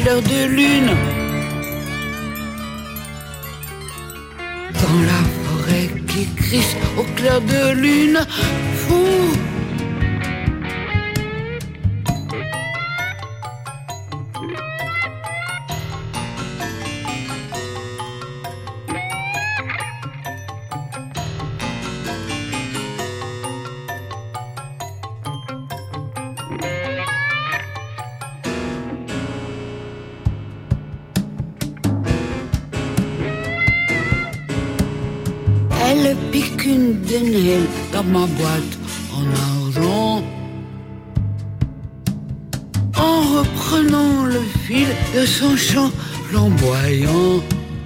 clair de lune. Dans la forêt qui crisse au clair de lune, fou. Elle pique une denelle dans ma boîte en argent. En reprenant le fil de son chant flamboyant.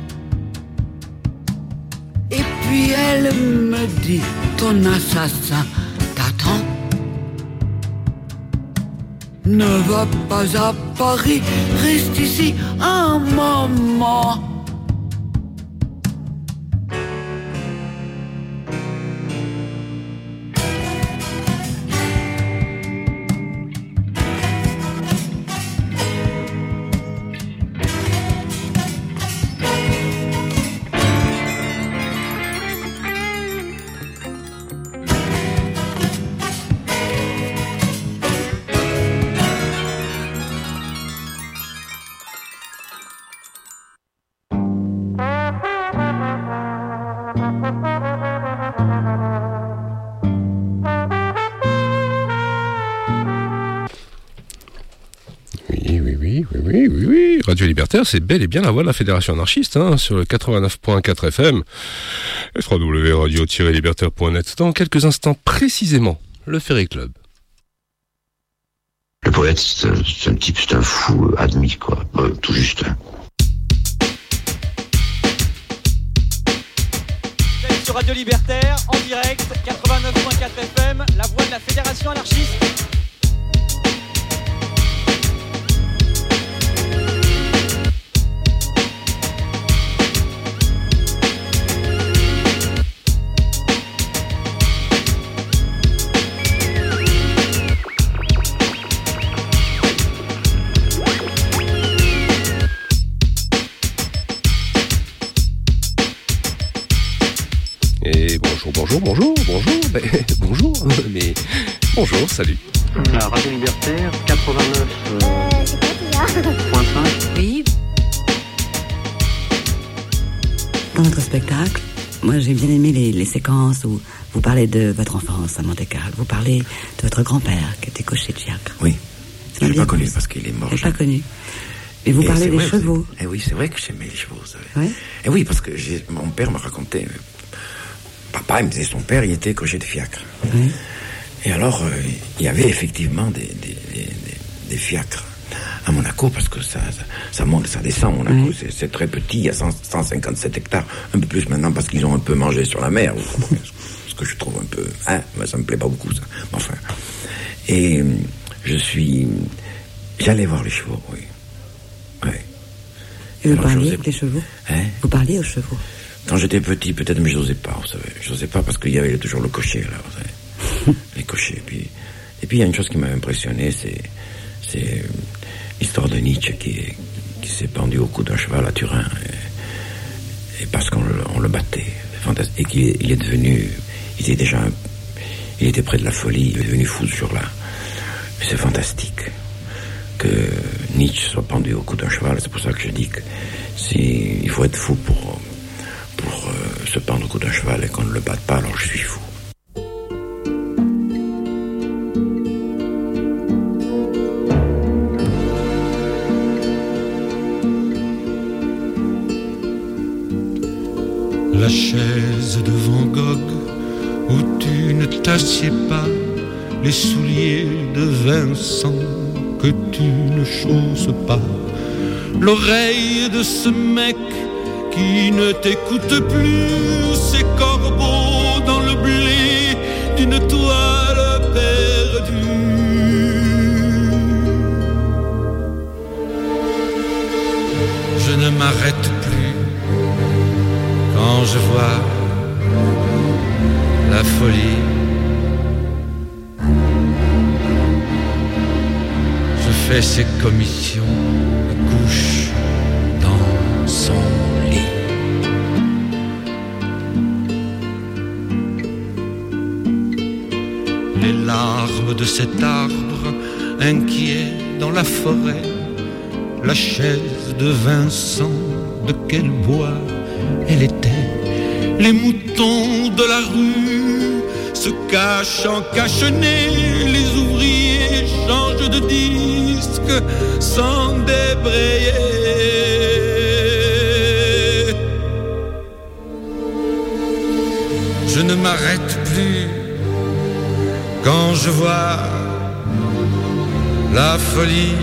Et puis elle me dit, ton assassin t'attend. Ne va pas à Paris, reste ici un moment. Oui, Radio Libertaire, c'est bel et bien la voix de la Fédération anarchiste, sur le 89.4 FM et www.radio-libertaire.net. Dans quelques instants, précisément, le Ferry Club. Le poète, c'est un type, c'est un fou admis, quoi. Tout juste. Sur Radio Libertaire, en direct, 89.4 FM, la voix de la Fédération anarchiste. Et bonjour, salut. La Radio Libertaire, 89.5. Oui. Dans notre spectacle, moi j'ai bien aimé les séquences où vous parlez de votre enfance à Monte-Carlo. Vous parlez de votre grand-père qui était cocher de fiacre. Oui. Je ne l'ai pas connu parce qu'il est mort. Je ne l'ai pas connu. Et vous parlez des chevaux. Eh oui, c'est vrai que j'aimais les chevaux, vous savez. Ouais. Et oui, parce que mon père me racontait. Papa, il me disait, son père, il était cocher de fiacre. Oui. Et alors, il y avait effectivement des fiacres à Monaco, parce que ça monte, ça descend. Monaco, c'est très petit, il y a 157 hectares, un peu plus maintenant, parce qu'ils ont un peu mangé sur la mer. Ce que je trouve un peu... mais ça me plaît pas beaucoup, ça. Enfin. Et j'allais voir les chevaux, oui. Ouais. Et vous parliez des chevaux? Vous parliez aux chevaux? Quand j'étais petit, peut-être, mais je n'osais pas, vous savez. Je n'osais pas parce qu'il y avait toujours le cocher, là, vous savez. Les cochers. Et puis, il y a une chose qui m'a impressionné, c'est l'histoire de Nietzsche qui s'est pendu au cou d'un cheval à Turin. Et parce qu'on le battait. Et qu'il est devenu... Il était près de la folie, il est devenu fou ce jour-là. Et c'est fantastique que Nietzsche soit pendu au cou d'un cheval. C'est pour ça que je dis que il faut être fou pour se pendre au cou d'un cheval et qu'on ne le batte pas, alors je suis fou. La chaise de Van Gogh où tu ne t'assieds pas, les souliers de Vincent que tu ne chausses pas, l'oreille de ce mec qui ne t'écoute plus, ces corbeaux dans le blé d'une toile perdue. Je ne m'arrête plus quand je vois la folie. Je fais ces commissions, me couche l'ombre de cet arbre inquiet dans la forêt, la chaise de Vincent, de quel bois elle était. Les moutons de la rue se cachent en cache-nez, les ouvriers changent de disque sans débrayer. Je ne m'arrête plus quand je vois la folie.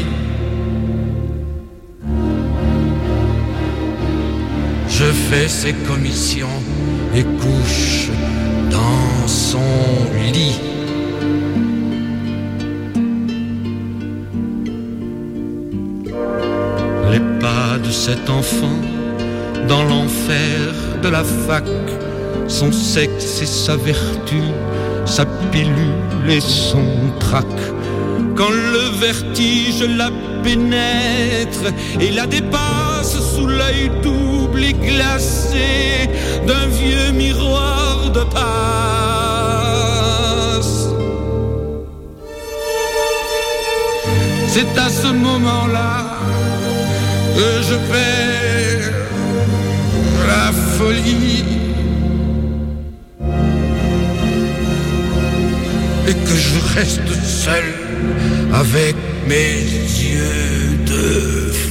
Je fais ses commissions et couche dans son lit. Les pas de cet enfant dans l'enfer de la fac, son sexe et sa vertu, sa pilule et son trac. Quand le vertige la pénètre et la dépasse sous l'œil double et glacé d'un vieux miroir de passe. C'est à ce moment-là que je perds la folie et que je reste seul avec mes yeux de fou.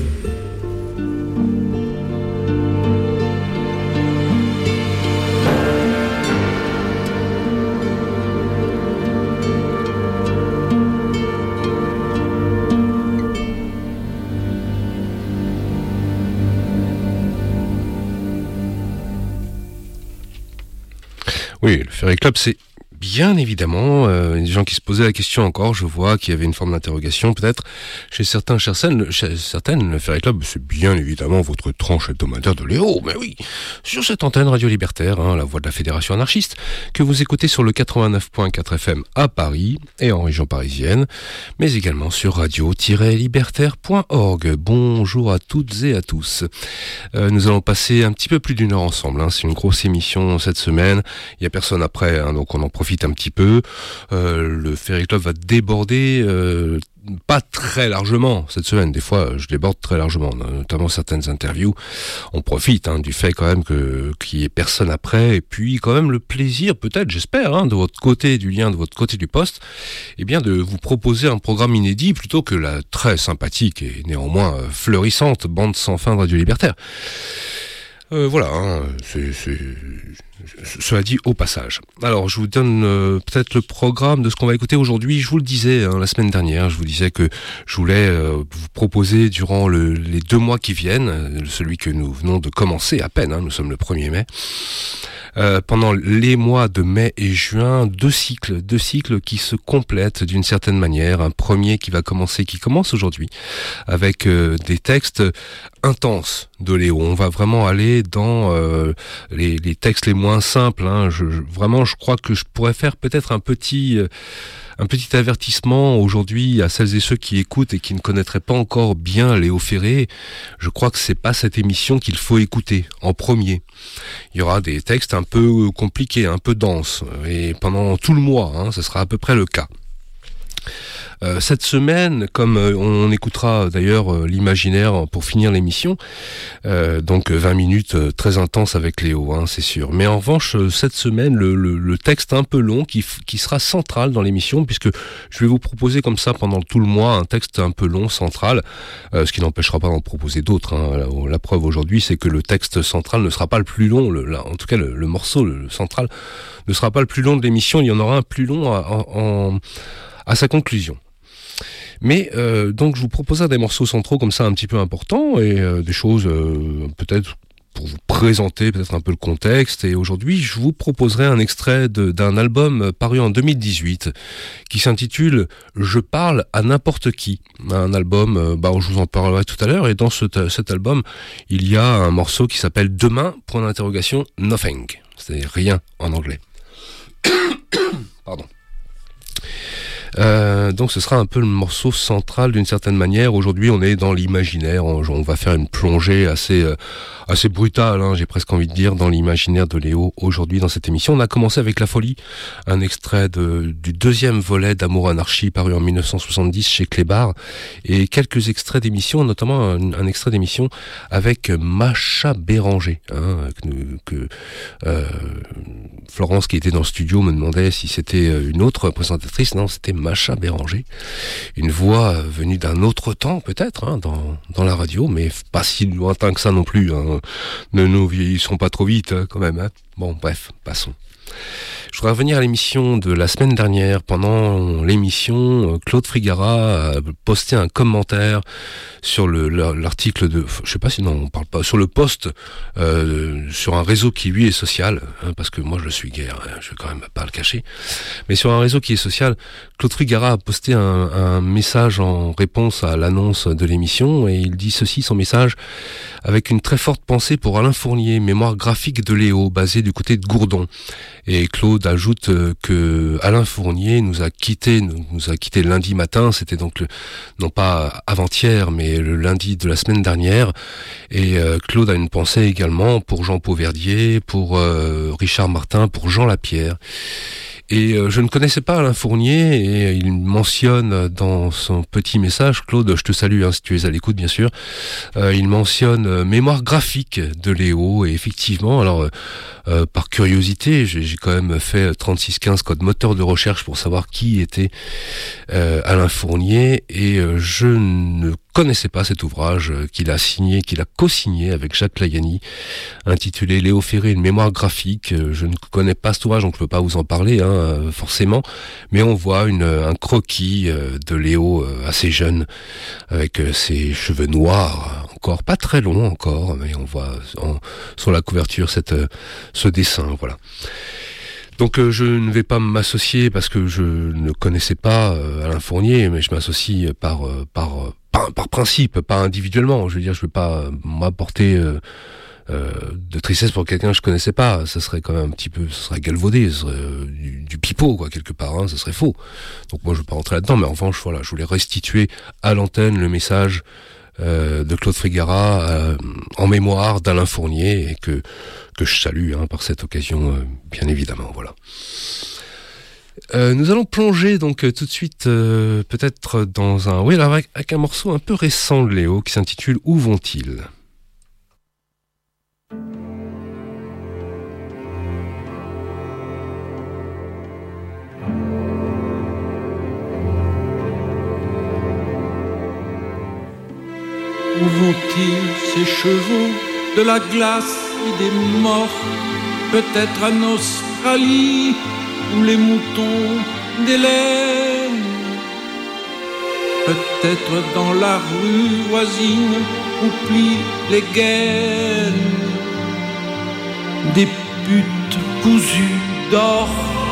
Oui, le Ferry Club, c'est bien évidemment, des gens qui se posaient la question encore, je vois qu'il y avait une forme d'interrogation peut-être chez certaines, le Ferry Club, c'est bien évidemment votre tranche hebdomadaire de Léo, mais oui, sur cette antenne Radio Libertaire, la voix de la Fédération anarchiste, que vous écoutez sur le 89.4 FM à Paris et en région parisienne, mais également sur radio-libertaire.org. Bonjour à toutes et à tous. Nous allons passer un petit peu plus d'une heure ensemble, c'est une grosse émission cette semaine, il n'y a personne après, donc on en profite un petit peu. Le Ferry Club va déborder pas très largement cette semaine. Des fois, je déborde très largement, notamment certaines interviews. On profite du fait quand même qu'il y ait personne après, et puis quand même le plaisir, peut-être, j'espère, de votre côté du lien, de votre côté du poste, de vous proposer un programme inédit plutôt que la très sympathique et néanmoins fleurissante bande sans fin de Radio Libertaire. Voilà, cela dit au passage. Alors, je vous donne peut-être le programme de ce qu'on va écouter aujourd'hui. Je vous le disais la semaine dernière, je vous disais que je voulais vous proposer durant les 2 mois qui viennent, celui que nous venons de commencer à peine, nous sommes le 1er mai, pendant les mois de mai et juin, 2 cycles qui se complètent d'une certaine manière. Un premier qui commence aujourd'hui, avec des textes intenses de Léo. On va vraiment aller dans les textes les moins simples. Je crois que je pourrais faire peut-être un petit avertissement aujourd'hui à celles et ceux qui écoutent et qui ne connaîtraient pas encore bien Léo Ferré. Je crois que c'est pas cette émission qu'il faut écouter en premier. Il y aura des textes un peu compliqués, un peu denses, et pendant tout le mois, ce sera à peu près le cas. Cette semaine, comme on écoutera d'ailleurs l'imaginaire pour finir l'émission, donc 20 minutes très intenses avec Léo, c'est sûr. Mais en revanche, cette semaine, le texte un peu long qui sera central dans l'émission, puisque je vais vous proposer comme ça pendant tout le mois un texte un peu long, central, ce qui n'empêchera pas d'en proposer d'autres. La preuve aujourd'hui, c'est que le texte central ne sera pas le plus long, en tout cas le morceau le central ne sera pas le plus long de l'émission, il y en aura un plus long à sa conclusion. Mais donc je vous proposerai des morceaux centraux comme ça un petit peu importants et des choses peut-être pour vous présenter peut-être un peu le contexte. Et aujourd'hui je vous proposerai un extrait d'un album paru en 2018 qui s'intitule « Je parle à n'importe qui ». Un album, je vous en parlerai tout à l'heure, et dans cet album il y a un morceau qui s'appelle « Demain, point d'interrogation, nothing ». C'est rien en anglais. Pardon. Donc ce sera un peu le morceau central d'une certaine manière. Aujourd'hui, on est dans l'imaginaire. On va faire une plongée assez brutale, hein, j'ai presque envie de dire, dans l'imaginaire de Léo aujourd'hui dans cette émission. On a commencé avec La Folie, un extrait du deuxième volet d'Amour Anarchie paru en 1970 chez Clébar, et quelques extraits d'émissions, notamment un extrait d'émission avec Macha Béranger, hein, que Florence, qui était dans le studio, me demandait si c'était une autre présentatrice. Non, c'était Macha Béranger, une voix venue d'un autre temps peut-être, hein, dans la radio, mais pas si lointain que ça non plus, hein. Ne nous vieillissons pas trop vite, hein, quand même, hein. Bon, bref, passons. Je voudrais revenir à l'émission de la semaine dernière. Pendant l'émission, Claude Frigara a posté un commentaire sur l'article de, je sais pas si non, on parle pas, sur le post, sur un réseau qui lui est social, hein, parce que moi je suis guère, hein, je vais quand même pas le cacher, mais sur un réseau qui est social, Claude Frigara a posté un message en réponse à l'annonce de l'émission, et il dit ceci, son message: avec une très forte pensée pour Alain Fournier, mémoire graphique de Léo, basée du côté de Gourdon. Et Claude ajoute que Alain Fournier nous a quitté lundi matin, c'était donc non pas avant-hier, mais le lundi de la semaine dernière. Et Claude a une pensée également pour Jean Pauverdier, pour Richard Martin, pour Jean Lapierre. Et je ne connaissais pas Alain Fournier, et il mentionne dans son petit message, Claude, je te salue, hein, si tu es à l'écoute bien sûr, il mentionne mémoire graphique de Léo, et effectivement, alors par curiosité, j'ai quand même fait 3615 code moteur de recherche pour savoir qui était Alain Fournier, et je ne connaissais pas cet ouvrage qu'il a co-signé avec Jacques Layani, intitulé Léo Ferré, une mémoire graphique. Je ne connais pas cet ouvrage, donc je ne peux pas vous en parler, hein, forcément, mais on voit un croquis de Léo assez jeune, avec ses cheveux noirs, encore pas très longs encore, mais on voit sur la couverture ce dessin, voilà. Donc je ne vais pas m'associer parce que je ne connaissais pas Alain Fournier, mais je m'associe par principe, pas individuellement. Je veux dire, je ne vais pas m'apporter de tristesse pour quelqu'un que je connaissais pas. Ça serait quand même un petit peu, ça serait galvaudé, ça serait du pipeau, quoi, quelque part, hein, ça serait faux. Donc moi je ne vais pas rentrer là-dedans, mais en revanche, voilà, je voulais restituer à l'antenne le message de Claude Frigara en mémoire d'Alain Fournier, et que je salue, hein, par cette occasion, bien évidemment, voilà. Nous allons plonger donc tout de suite peut-être dans avec un morceau un peu récent de Léo qui s'intitule Où vont-ils ? Où vont-ils ces chevaux de la glace et des morts? Peut-être en Australie, où les moutons délaissent. Peut-être dans la rue voisine où plient les gaines des putes cousues d'or.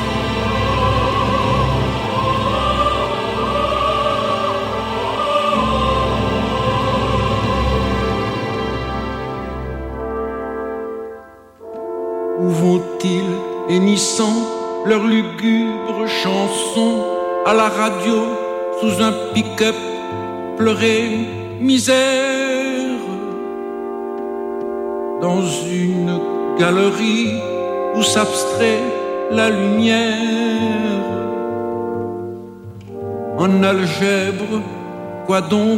Où vont-ils, hennissant leurs lugubres chansons à la radio sous un pick-up, pleurer misère dans une galerie où s'abstrait la lumière en algèbre, quoi donc?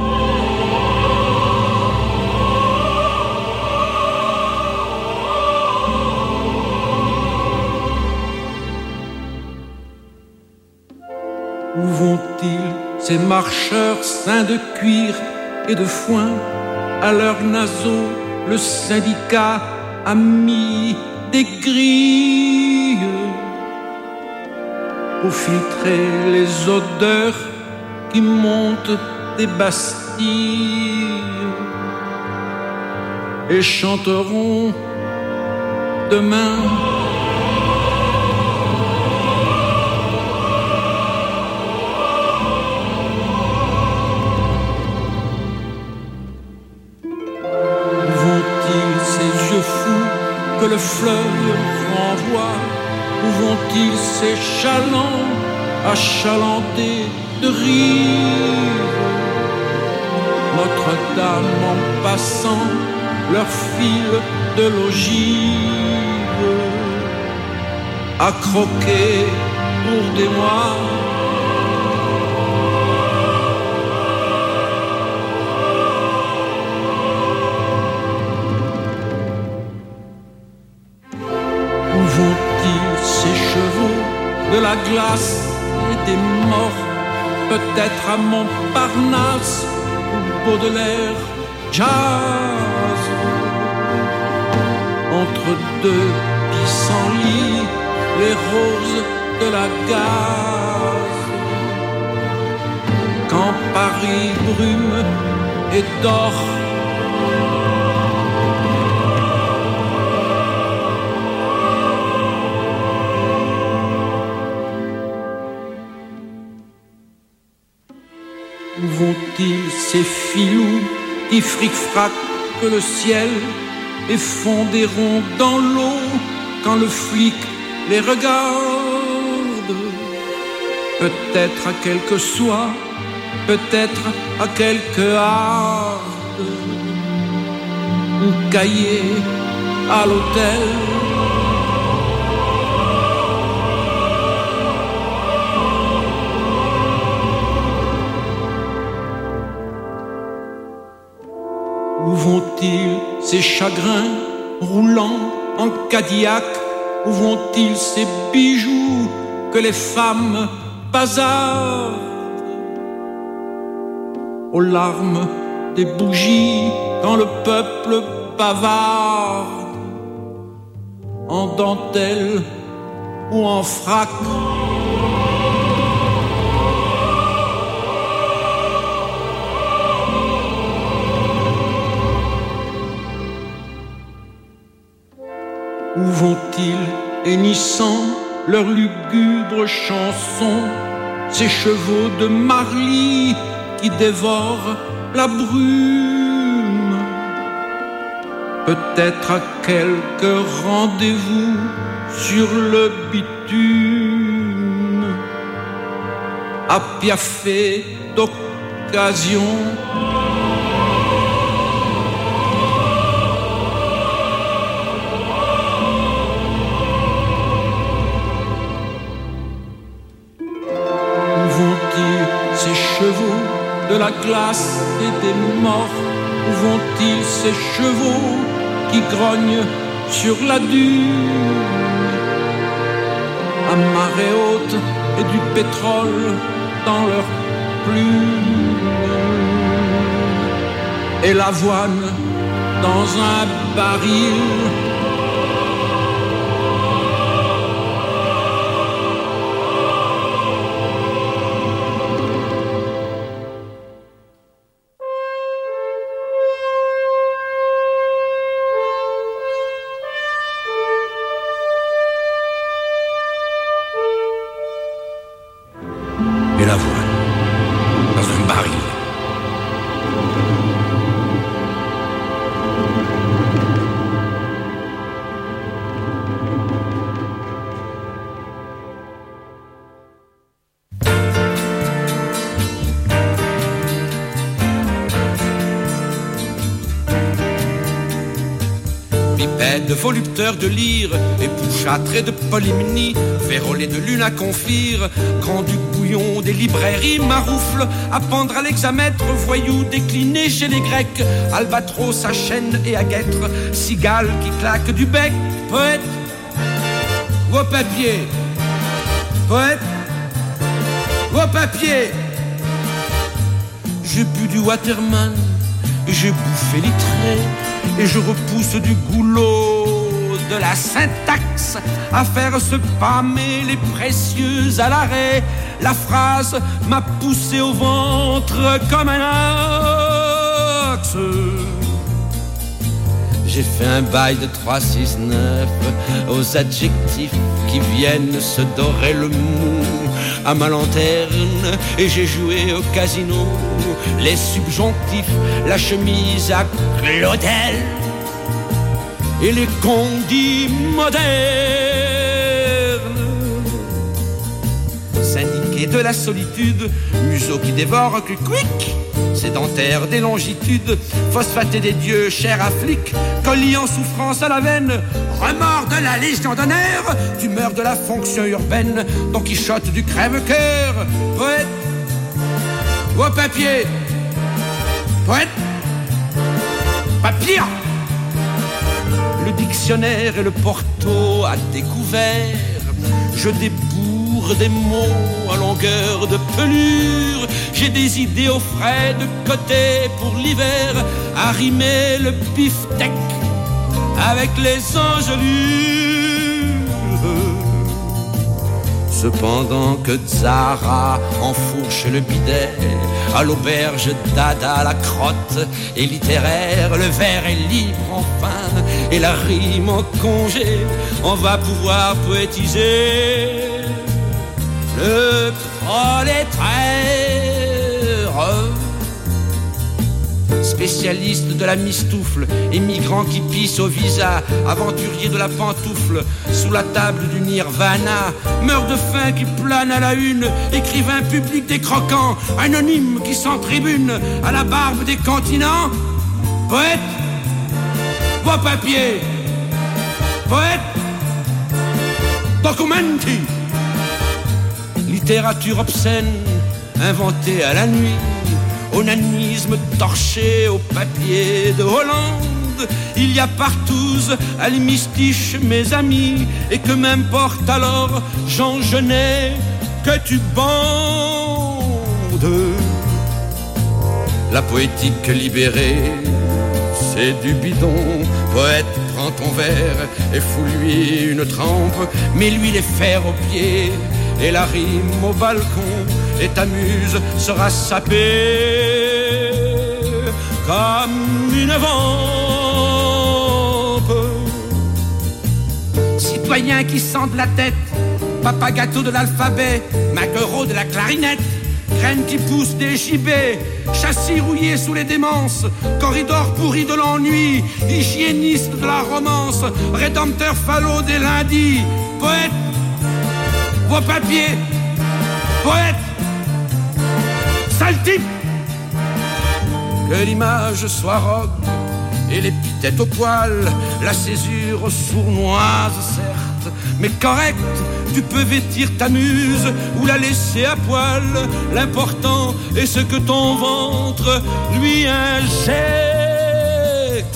Où vont-ils, ces marcheurs saints de cuir et de foin? À leurs naseaux, le syndicat a mis des grilles pour filtrer les odeurs qui montent des Bastilles, et chanteront demain. Que le fleuve renvoie? Où vont-ils ces chalands achalandés de rire. Notre-Dame en passant leur fil de l'ogive a croqué pour des mois. Où vont-ils ces chevaux de la glace et des morts? Peut-être à Montparnasse ou Baudelaire, jazz. Entre deux pissenlits, les roses de la gaze. Quand Paris brume et dort, où vont-ils ces filous qui fric-fraquent le ciel et font des ronds dans l'eau quand le flic les regarde? Peut-être à quelque soie, peut-être à quelque harde, ou caillé à l'hôtel. Où vont-ils ces chagrins roulants en Cadillac? Où vont-ils ces bijoux que les femmes bazardent? Aux larmes des bougies quand le peuple bavarde, en dentelle ou en frac. Où vont-ils, hennissant leurs lugubres chansons, ces chevaux de Marly qui dévorent la brume? Peut-être à quelque rendez-vous sur le bitume, à piaffer d'occasion. Chevaux de la glace et des morts, où vont-ils ces chevaux qui grognent sur la dune? À marée haute et du pétrole dans leurs plumes, et l'avoine dans un baril. Et l'avoine dans un baril. Bipède, volupteur de lyre, épouchâtré de polymnie, vérolé de lune à confire, grand du bouillon des librairies, maroufle, à pendre à l'hexamètre, voyou décliné chez les Grecs, albatros à chaîne et à guêtre, cigale qui claque du bec, poète, ou au papier, poète, ou au papier. J'ai bu du Waterman, et j'ai bouffé l'itré, et je repousse du goulot de la syntaxe à faire se pâmer les précieux à l'arrêt. La phrase m'a poussé au ventre comme un axe. J'ai fait un bail de 3-6-9 aux adjectifs qui viennent se dorer le mou à ma lanterne, et j'ai joué au casino les subjonctifs, la chemise à Claudel et les condits modernes. Syndiqué et de la solitude, museau qui dévore quick, sédentaire des longitudes, phosphaté des dieux, chair à flic, colis en souffrance à la veine, remords de la Légion d'honneur, tumeur de la fonction urbaine, Don Quichotte du crève-cœur, poète, au papier, poète, papier. Le dictionnaire et le porto à découvert, je débourre des mots à longueur de pelure. J'ai des idées au frais de côté pour l'hiver, à rimer le beefsteak avec les engelures. Cependant que Zara enfourche le bidet, à l'auberge Dada la crotte est littéraire, le vers est libre enfin, et la rime en congé, on va pouvoir poétiser le prolétaire. Spécialiste de la mistoufle, émigrant qui pisse au visa, aventurier de la pantoufle, sous la table du nirvana, meurt de faim qui plane à la une, écrivain public des croquants, anonyme qui s'entribune à la barbe des continents, poète, beau papier, poète, documenti, littérature obscène, inventée à la nuit, onanisme torché au papier de Hollande. Il y a partout à l'hémistiche mes amis, et que m'importe alors, Jean Genet, que tu bandes. La poétique libérée, c'est du bidon. Poète, prends ton verre et fous-lui une trempe, mets-lui les fers aux pieds et la rime au balcon, et ta muse sera sapée comme une vampe. Citoyen qui sent de la tête, papa gâteau de l'alphabet, maquereau de la clarinette, graines qui poussent des gibets, châssis rouillé sous les démences, corridor pourri de l'ennui, hygiéniste de la romance, rédempteur falot des lundis, poète, beau papier, poète, sale type. Que l'image soit robe et l'épithète au poil, la césure sournoise certes, mais correcte. Tu peux vêtir ta muse ou la laisser à poil. L'important est ce que ton ventre lui injecte.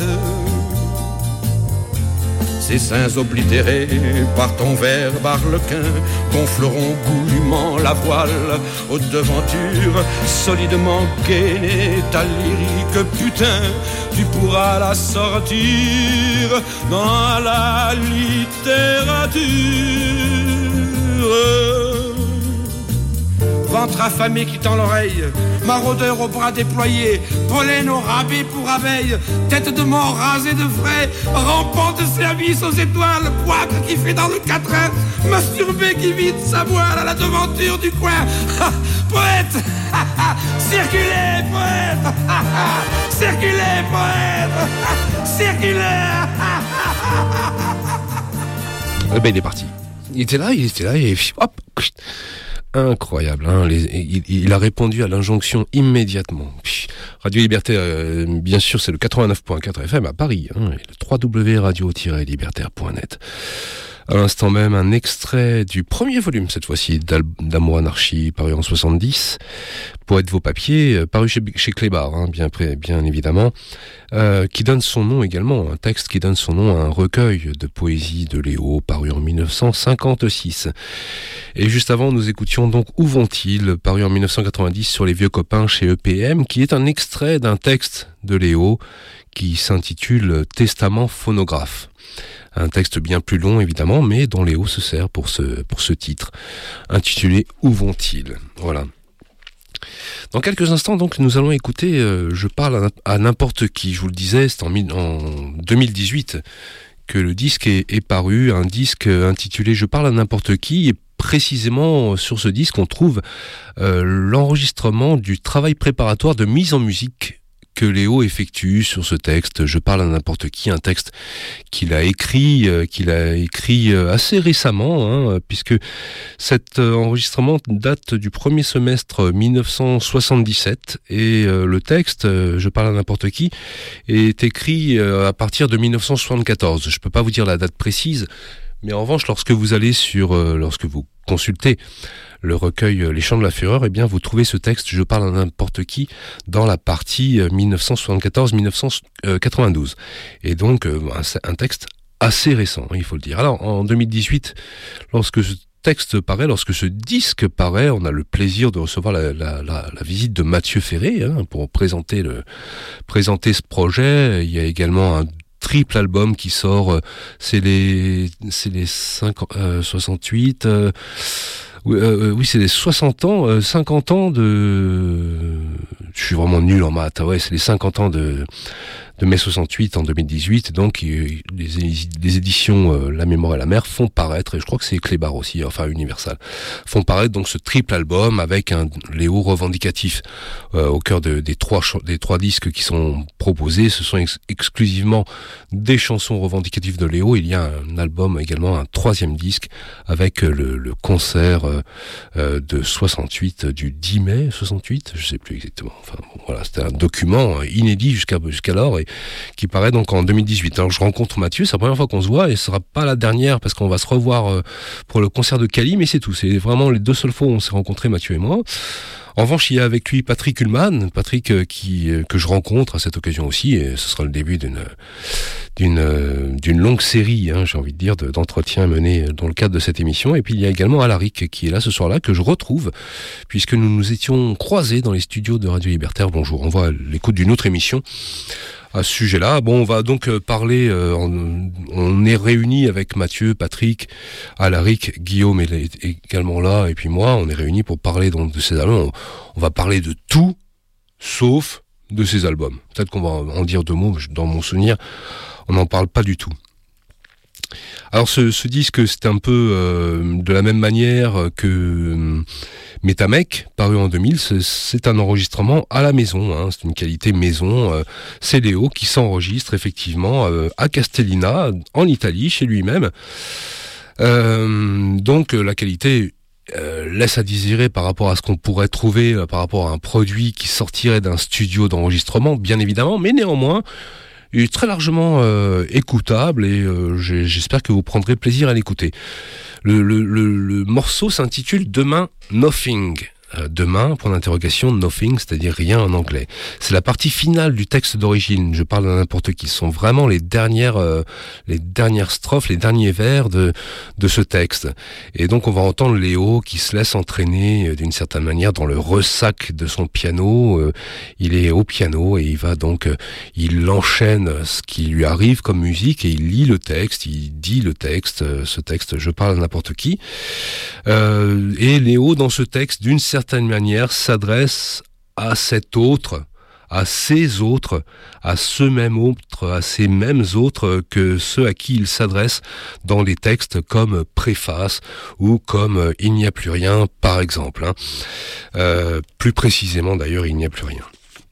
Ces seins oblitérés par ton verbe arlequin gonfleront goulûment la voile aux devantures, solidement gainée ta lyrique putain. Tu pourras la sortir dans la littérature. Ventre affamé qui tend l'oreille, maraudeur aux bras déployés, pollen au rabais pour abeilles, tête de mort rasée de frais, rampant de service aux étoiles, poivre qui fait dans le quatrain, masturbé qui vide sa voile à la devanture du coin. Poète, circulez, poète, circulez, poète, circulez. Eh ben, il est parti. Il était là, et hop. Incroyable, hein, il a répondu à l'injonction immédiatement. Radio Libertaire, bien sûr, c'est le 89.4 FM à Paris, hein, et le www.radio-libertaire.net. À l'instant même, un extrait du premier volume, cette fois-ci, d'Amour Anarchie, paru en 70, Poète vos papiers, paru chez Clébar, hein, bien évidemment, qui donne son nom également, un texte qui donne son nom à un recueil de poésie de Léo, paru en 1956. Et juste avant, nous écoutions donc Où vont-ils, paru en 1990 sur Les Vieux Copains chez EPM, qui est un extrait d'un texte de Léo qui s'intitule Testament phonographe. Un texte bien plus long évidemment, mais dont Léo se sert pour ce titre, intitulé Où vont-ils ? Voilà. Dans quelques instants, donc, nous allons écouter Je parle à n'importe qui. Je vous le disais, c'est en 2018 que le disque est paru, un disque intitulé Je parle à n'importe qui, et précisément sur ce disque, on trouve l'enregistrement du travail préparatoire de mise en musique que Léo effectue sur ce texte. Je parle à n'importe qui, un texte qu'il a écrit assez récemment, puisque cet enregistrement date du premier semestre 1977 et le texte Je parle à n'importe qui est écrit à partir de 1974. Je peux pas vous dire la date précise, mais en revanche, lorsque vous consultez le recueil Les Chants de la Fureur, eh bien, vous trouvez ce texte Je parle à n'importe qui dans la partie 1974-1992. Et donc, un texte assez récent, il faut le dire. Alors, en 2018, lorsque ce disque paraît, on a le plaisir de recevoir la visite de Mathieu Ferré, pour présenter ce projet. Il y a également un triple album qui sort, c'est les 68, oui, c'est les 60 ans, 50 ans de... Je suis vraiment nul en maths, c'est les 50 ans de mai 68 en 2018, donc les éditions La Mémoire et la Mer font paraître, et je crois que c'est Clébar aussi, enfin Universal, font paraître donc ce triple album avec un Léo revendicatif au cœur des trois disques qui sont proposés. Ce sont exclusivement des chansons revendicatives de Léo. Il y a un album également, un troisième disque avec le concert de 68, du 10 mai 68, je sais plus exactement. Enfin bon, voilà, c'était un document inédit jusqu'alors et qui paraît donc en 2018. Alors je rencontre Mathieu, c'est la première fois qu'on se voit et ce sera pas la dernière parce qu'on va se revoir pour le concert de Cali, mais c'est tout. C'est vraiment les deux seules fois où on s'est rencontrés, Mathieu et moi. En revanche, il y a avec lui Patrick Ullmann, que je rencontre à cette occasion aussi, et ce sera le début d'une longue série, j'ai envie de dire, d'entretiens menés dans le cadre de cette émission. Et puis il y a également Alaric qui est là ce soir-là, que je retrouve, puisque nous nous étions croisés dans les studios de Radio Libertaire. Bonjour, on va à l'écoute d'une autre émission à ce sujet-là. Bon, on va donc parler, on est réunis avec Mathieu, Patrick, Alaric, Guillaume est également là, et puis moi, on est réunis pour parler donc de ces albums. On va parler de tout, sauf de ces albums. Peut-être qu'on va en dire deux mots, dans mon souvenir, on n'en parle pas du tout. Alors ce disque, c'est un peu de la même manière que Metamec, paru en 2000, c'est un enregistrement à la maison, c'est une qualité maison. C'est Léo qui s'enregistre effectivement à Castellina, en Italie, chez lui-même. Donc la qualité laisse à désirer par rapport à ce qu'on pourrait trouver, par rapport à un produit qui sortirait d'un studio d'enregistrement, bien évidemment, mais néanmoins, il est très largement écoutable et j'espère que vous prendrez plaisir à l'écouter. Le morceau s'intitule Demain Nothing. Demain, point d'interrogation, nothing, c'est-à-dire rien en anglais. C'est la partie finale du texte d'origine. Je parle à n'importe qui. Ce sont vraiment les dernières strophes, les derniers vers de ce texte. Et donc, on va entendre Léo qui se laisse entraîner d'une certaine manière dans le ressac de son piano. Il est au piano et il va donc, il enchaîne ce qui lui arrive comme musique et il lit le texte, il dit le texte, ce texte, je parle à n'importe qui. Et Léo, dans ce texte, d'une certaine manière, s'adresse à cet autre, à ces autres, à ce même autre, à ces mêmes autres que ceux à qui il s'adresse dans les textes comme préface ou comme Il n'y a plus rien, par exemple. Plus précisément d'ailleurs, Il n'y a plus rien.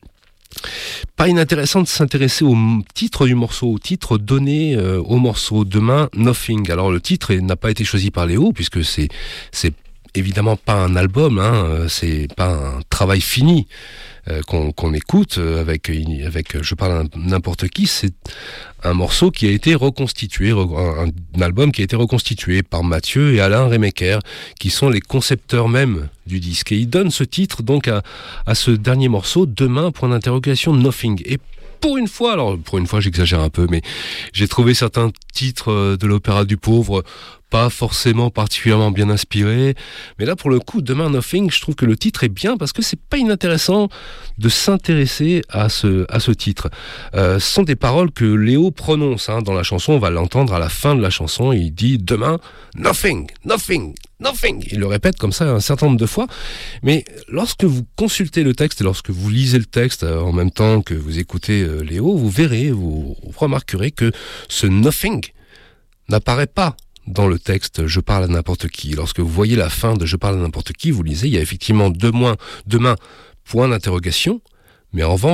Pas inintéressant de s'intéresser au titre du morceau, au titre donné au morceau Demain Nothing. Alors le titre n'a pas été choisi par Léo puisque c'est évidemment pas un album, c'est pas un travail fini qu'on écoute avec Je parle à n'importe qui. C'est un morceau qui a été reconstitué, un album qui a été reconstitué par Mathieu et Alain Remecker, qui sont les concepteurs même du disque. Et ils donnent ce titre donc à ce dernier morceau, Demain, point d'interrogation, Nothing. Et pour une fois j'exagère un peu, mais j'ai trouvé certains titres de l'Opéra du Pauvre pas forcément particulièrement bien inspirés, mais là pour le coup, Demain Nothing, je trouve que le titre est bien parce que c'est pas inintéressant de s'intéresser à ce titre. Ce sont des paroles que Léo prononce dans la chanson, on va l'entendre à la fin de la chanson, il dit Demain Nothing, Nothing, Nothing. Il le répète comme ça un certain nombre de fois, mais lorsque vous consultez le texte et lorsque vous lisez le texte en même temps que vous écoutez Léo, vous verrez, vous remarquerez que ce Nothing n'apparaît pas dans le texte Je parle à n'importe qui. Lorsque vous voyez la fin de Je parle à n'importe qui, vous lisez, il y a effectivement demain, point d'interrogation, mais en revanche,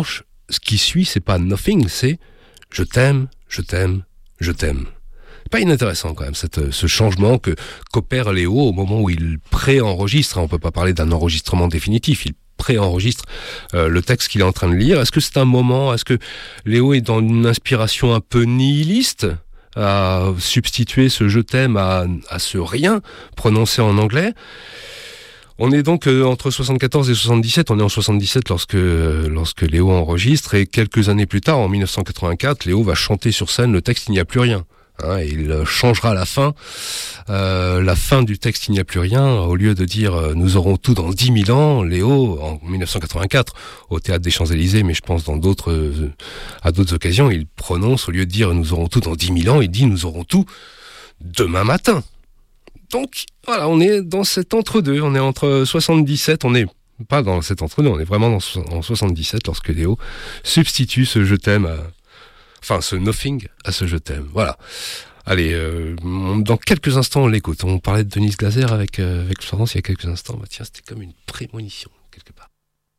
ce qui suit, c'est pas Nothing, c'est je t'aime, je t'aime, je t'aime. Pas inintéressant quand même ce changement qu'opère Léo au moment où il pré-enregistre. On peut pas parler d'un enregistrement définitif, il pré-enregistre le texte qu'il est en train de lire. Est-ce que c'est un moment, est-ce que Léo est dans une inspiration un peu nihiliste à substituer ce je t'aime à ce rien prononcé en anglais? On est donc entre 74 et 77, on est en 77 lorsque Léo enregistre, et quelques années plus tard, en 1984, Léo va chanter sur scène le texte « Il n'y a plus rien ». Et il changera la fin du texte « Il n'y a plus rien », au lieu de dire « Nous aurons tout dans 10 000 ans », Léo, en 1984, au Théâtre des Champs-Élysées, mais je pense à d'autres occasions, il prononce, au lieu de dire « Nous aurons tout dans 10 000 ans », il dit « Nous aurons tout demain matin ». Donc, voilà, on est dans cet entre-deux, on est entre 77, on n'est pas dans cet entre-deux, on est vraiment en 77 lorsque Léo substitue ce « Je t'aime » ce Nothing à ce je t'aime. Voilà. Allez, dans quelques instants, on l'écoute. On parlait de Denise Glaser avec Florence il y a quelques instants. Bah, tiens, c'était comme une prémonition, quelque part.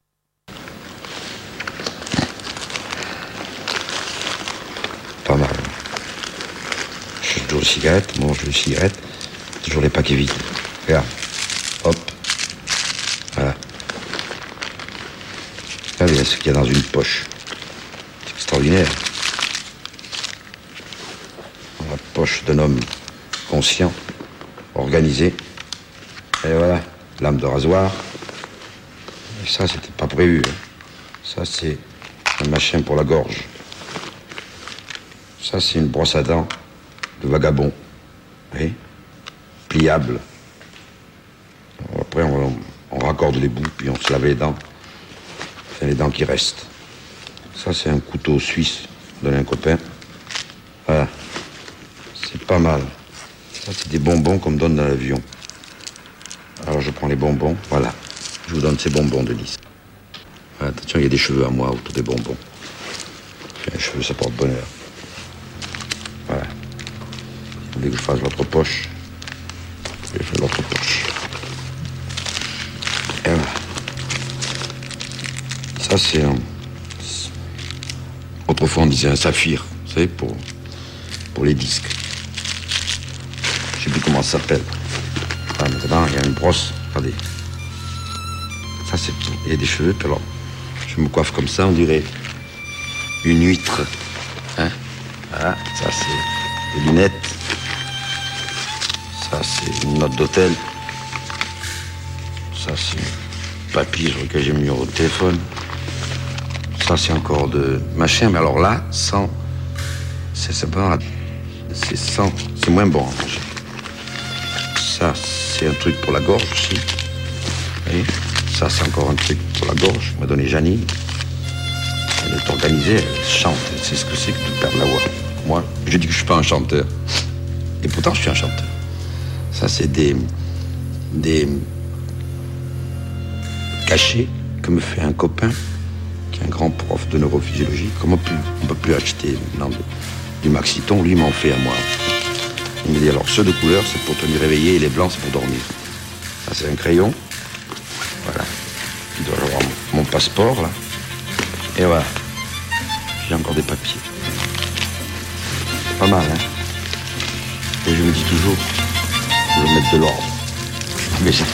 Pas mal. Je suis toujours cigarette, mange de cigarette, toujours les paquets vides. Regarde. Hop. Voilà. Regardez ce qu'il y a dans une poche. C'est extraordinaire. La poche d'un homme conscient, organisé. Et voilà, lame de rasoir. Et ça, c'était pas prévu. Ça, c'est un machin pour la gorge. Ça, c'est une brosse à dents de vagabond. Vous voyez ? Pliable. Après, on raccorde les bouts, puis on se lave les dents. C'est les dents qui restent. Ça, c'est un couteau suisse donné à un copain. Voilà. C'est pas mal. Ça, c'est des bonbons qu'on me donne dans l'avion. Alors, je prends les bonbons. Voilà. Je vous donne ces bonbons, Denise. Voilà, attention, il y a des cheveux à moi autour des bonbons. Les cheveux, ça porte bonheur. Voilà. Vous voulez que je fasse l'autre poche? Je fais l'autre poche. Et voilà. Ça, c'est un... Autrefois, on disait un saphir. Vous savez, pour les disques. Je sais plus comment ça s'appelle. Ah, maintenant, il y a une brosse. Regardez. Ça, c'est tout. Il y a des cheveux. Puis alors, je me coiffe comme ça, on dirait une huître. Hein? Voilà. Ça, c'est des lunettes. Ça, c'est une note d'hôtel. Ça, c'est un papier sur lequel j'ai mis au téléphone. Ça, c'est encore de machin. Mais alors là, sans... C'est pas... C'est sans... C'est moins bon à manger. Ça, c'est un truc pour la gorge aussi. Vous voyez? Ça, c'est encore un truc pour la gorge. M'a donné Janine. Elle est organisée, elle chante. Elle sait ce que c'est que de perdre la voix. Moi, je dis que je suis pas un chanteur. Et pourtant, je suis un chanteur. Ça, c'est des cachets que me fait un copain qui est un grand prof de neurophysiologie. Comme on peut plus acheter maintenant du Maxiton, lui m'en fait à moi. Il me dit alors ceux de couleur c'est pour tenir réveillé et les blancs c'est pour dormir. Ça c'est un crayon. Voilà. Il doit avoir mon passeport là. Et voilà. J'ai encore des papiers. C'est pas mal, hein. Et je me dis toujours, je vais mettre de l'ordre. Mais ça...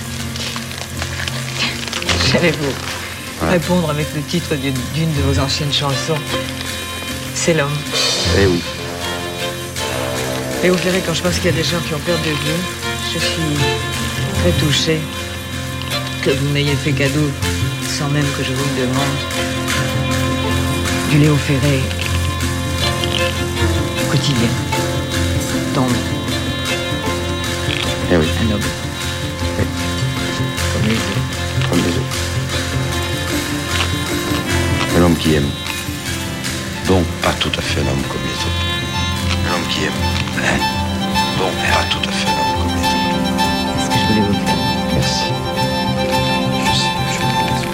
J'allais vous répondre avec le titre d'une de vos anciennes chansons. C'est l'homme. Eh oui. Et vous verrez, quand je pense qu'il y a des gens qui ont peur de Dieu, je suis très touchée que vous m'ayez fait cadeau, sans même que je vous le demande, du Léo Ferré quotidien. Tombe. Eh oui. Un homme. Oui. Comme les autres. Comme les autres. Un homme qui aime. Bon, pas tout à fait un homme comme les autres. Un homme qui aime. Hein? Bon, pas tout à fait un homme comme les autres. C'est ce que je voulais vous dire. Merci. Je sais, je vous remercie.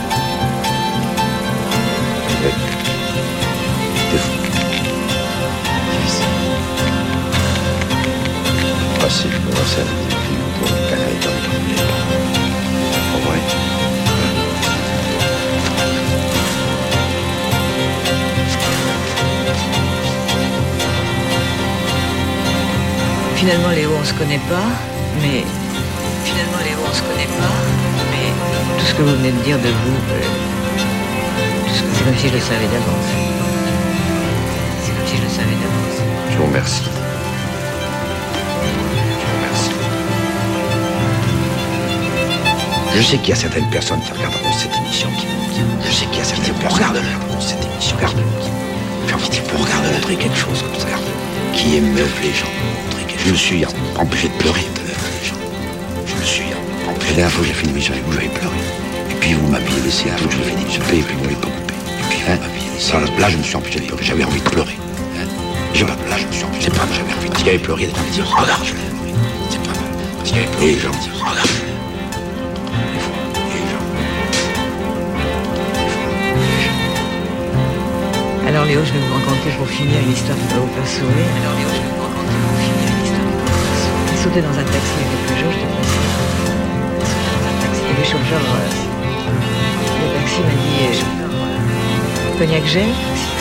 Avec des fous. Difficile. Facile pour la scène des filles pour le canal comme il n'est pas. En vrai. Finalement, Léo, on se connaît pas, mais... Finalement, Léo, on se connaît pas, mais... Tout ce que vous venez de dire de vous, c'est comme si je le savais d'avance. C'est comme si je le savais d'avance. Je vous remercie. Je sais qu'il y a certaines personnes qui regarderont cette émission je sais qu'il y a certaines personnes qui regarderont cette émission j'ai envie de dire, pour regarder montrer quelque chose comme ça, qui émeuve les gens. Je me suis empêché de pleurer. Je me suis empêché. La dernière fois que j'ai fait une émission avec vous, j'avais pleuré. Et puis vous m'aviez laissé un jour, je finis de souper, et puis vous m'avez pas coupé. Et puis vous m'aviez laissé. Là, je me suis empêché de pleurer. J'avais envie de pleurer. Là, je me suis empêché. C'est pas mal, j'avais envie de. Parce qu'il y avait pleuré, il y a des gens qui disaient, regarde, je l'ai pleuré. C'est pas mal. Parce qu'il y avait pleuré, les gens me disaient, regarde. Alors Léo, je vais vous raconter pour finir une histoire qui va vous faire sourire. J'ai sauté dans un taxi il y a quelques jours, je te précise. Et le chauffeur, le taxi m'a dit cognac gel.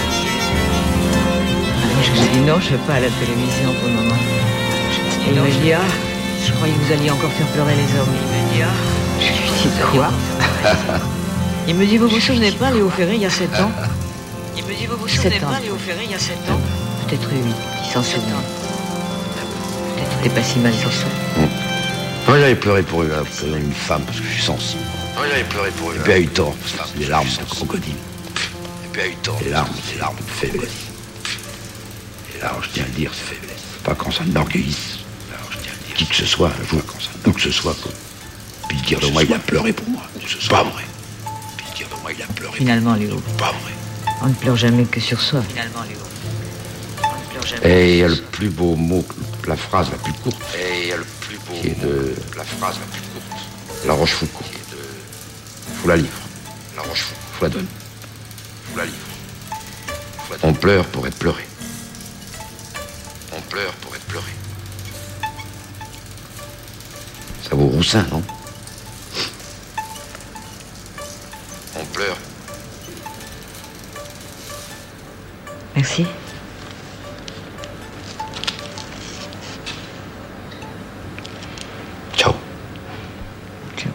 Alors je lui ai dit non, je ne veux pas à la télévision pour le moment. Et il m'a dit je croyais que vous alliez encore faire pleurer les hommes. Il m'a dit je lui ai dit quoi? Il me dit vous vous souvenez pas Léo Ferré il y a 7 ans? Il me dit, vous vous souvenez pas, Léo Ferré, il y a 7 ans? Peut-être 8, il s'en souvient. Peut-être c'était pas si mal, il s'en souvient. Moi, j'avais pleuré pour une femme, parce que je suis sensible. Moi, j'avais pleuré pour une... Et puis, elle a eu tort, parce que c'est des larmes de crocodile. Et puis, elle a eu tort. Les larmes, c'est larmes de faiblesse. Et là, je tiens à le dire, c'est faiblesse. Pas quand ça m'orgueillisse. Qui que ce soit, un jour, où que ce soit, puis dire de moi, il a pleuré pour moi. C'est pas vrai. Puis dire de moi, il a pleuré. Finalement, Léo. Pas vrai. On ne pleure jamais que sur soi. Finalement, Léo. On ne pleure jamais. Et il y a le plus beau mot, la phrase la plus courte. Et il y a le plus beau qui est de la phrase la plus courte. La Rochefoucauld. Faut la livre. La Rochefoucauld. Faut la donner. Faut la livre. On pleure pour être pleuré. On pleure pour être pleuré. Ça vaut Roussin, non? On pleure. Merci. Ciao. Ciao.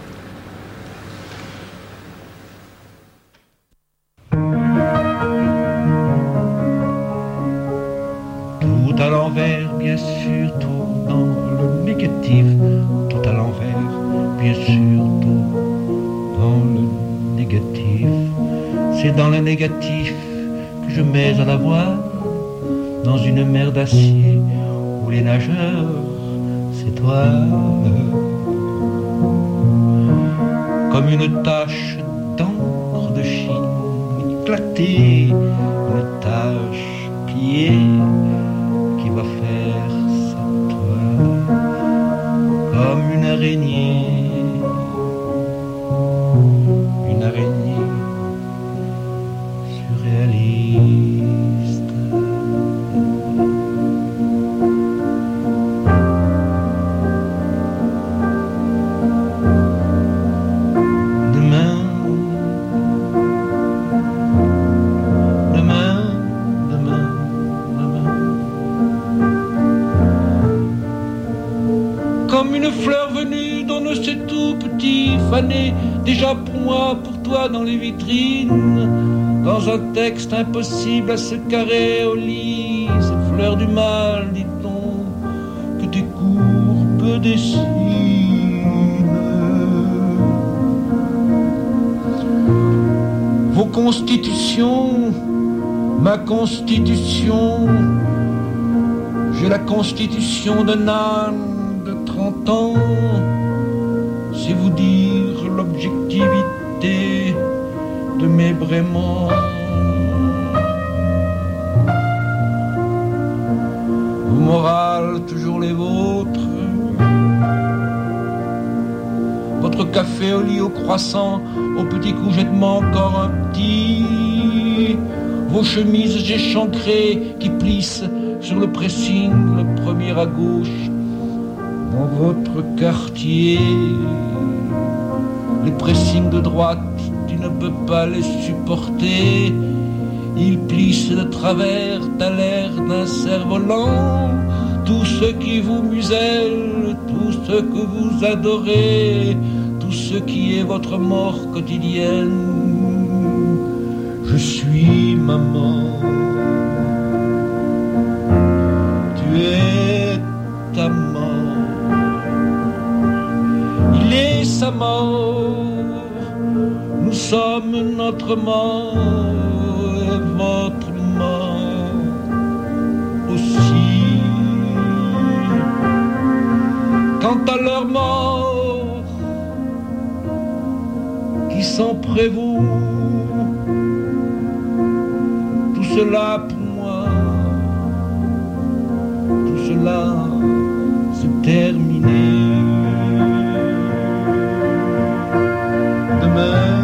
Tout à l'envers, bien sûr, tout dans le négatif. Tout à l'envers, bien sûr, tout dans le négatif. C'est dans le négatif que je mets à la voile dans une mer d'acier où les nageurs s'étoilent comme une tache d'encre de Chine éclatée, une tache pliée qui va faire sa toile comme une araignée surréaliste. Comme une fleur venue d'on ne sait tout petit, fanée déjà pour moi, pour toi dans les vitrines, dans un texte impossible à se carrer au lit, ces fleurs du mal, dit-on, que tes courbes dessinent. Vos constitutions, ma constitution, j'ai la constitution d'un âne de 30 ans, c'est vous dire l'objectivité de mes braiements. Vos morales, toujours les vôtres, votre café au lit au croissant, au petit coup jettement encore un petit, vos chemises échancrées qui plissent sur le pressing, le premier à gauche, dans votre quartier, les pressings de droite, tu ne peux pas les supporter, ils plissent de travers, t'as l'air d'un cerf-volant, tous ceux qui vous musellent, tous ceux que vous adorez, tout ce qui est votre mort quotidienne. Je suis maman, tu es ta mort, il est sa mort, nous sommes notre mort et votre mort aussi. Quant à leur mort, qui s'en prévaut, tout cela pour moi, tout cela c'est terminé. Demain,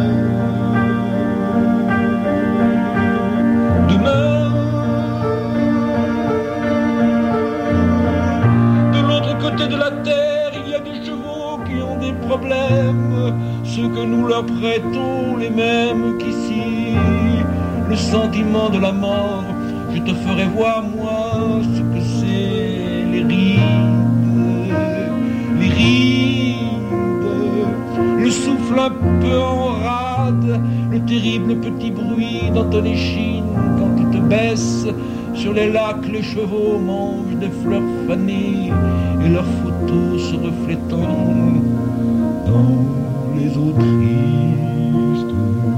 de l'autre côté de la terre, il y a des chevaux qui ont des problèmes, ceux que nous leur prêtons les mêmes qu'ici. Le sentiment de la mort, je te ferai voir moi ce que c'est, les rides, le souffle un peu en rade, le terrible petit bruit dans ton échine quand tu te baisses. Sur les lacs, les chevaux mangent des fleurs fanées et leurs photos se reflétant dans les eaux tristes.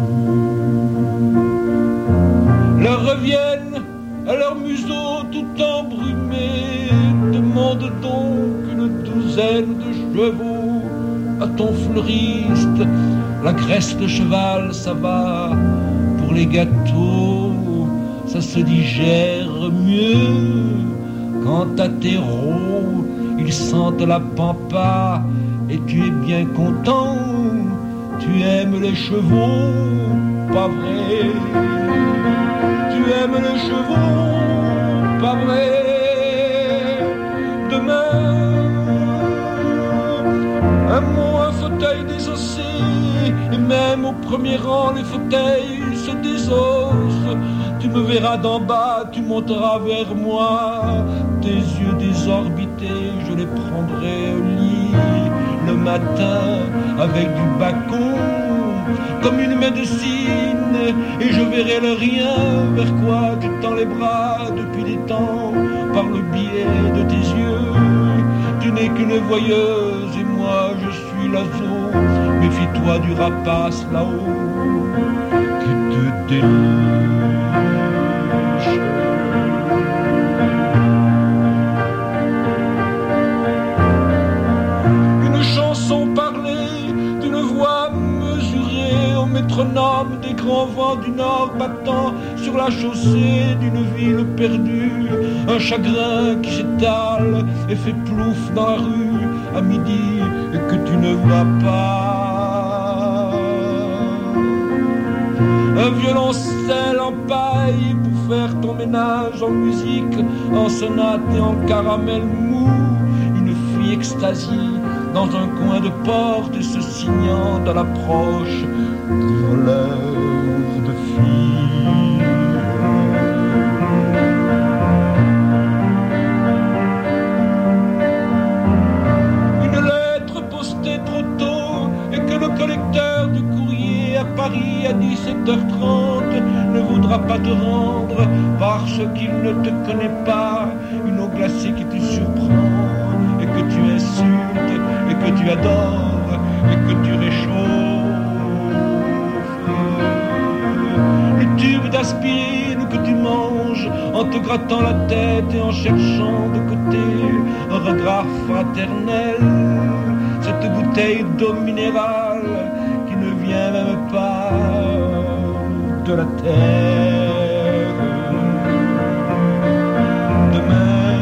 Leur reviennent à leur museau tout embrumé. Demande donc une douzaine de chevaux à ton fleuriste. La graisse de cheval, ça va pour les gâteaux, ça se digère mieux. Quant à tes rots, ils sentent la pampa et tu es bien content. Tu aimes les chevaux, pas vrai? Tu aimes les chevaux, pas vrai? Demain, un mot, un fauteuil désossé, et même au premier rang, les fauteuils se désossent. Tu me verras d'en bas, tu monteras vers moi, tes yeux désorbités, je les prendrai au lit le matin avec du bacon, comme une médecine, et je verrai le rien vers quoi tu tends les bras depuis des temps, par le biais de tes yeux. Tu n'es qu'une voyeuse et moi je suis l'oiseau, méfie-toi du rapace là-haut qui te déluge. Métronome des grands vents du nord battant sur la chaussée d'une ville perdue, un chagrin qui s'étale et fait plouf dans la rue à midi et que tu ne vois pas. Un violoncelle en paille pour faire ton ménage en musique, en sonate et en caramel mou, une fille extasie dans un coin de porte et se signant à l'approche des relèves de filles. Une lettre postée trop tôt et que le collecteur du courrier à Paris à 17h30 ne voudra pas te rendre parce qu'il ne te connaît pas. Une eau glacée qui te surprend et que tu insultes et que tu adores et que tu réchauffes. Le tube d'aspirine que tu manges en te grattant la tête et en cherchant de côté un regard fraternel. Cette bouteille d'eau minérale qui ne vient même pas de la terre. Demain,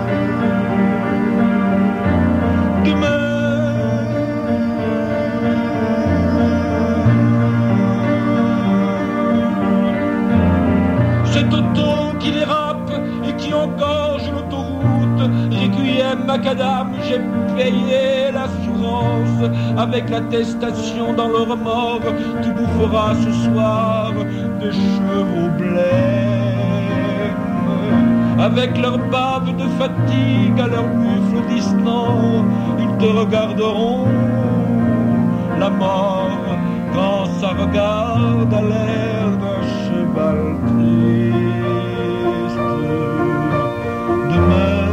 cet auto qui dérape et qui engorge l'autoroute, Requiem macadam, j'ai payé l'assurance. Avec l'attestation dans le remords, tu boufferas ce soir des chevaux blêmes. avec leur bave de fatigue, à leur buffle distant, ils te regarderont, la mort, quand ça regarde à l'air d'un cheval triste. Demain,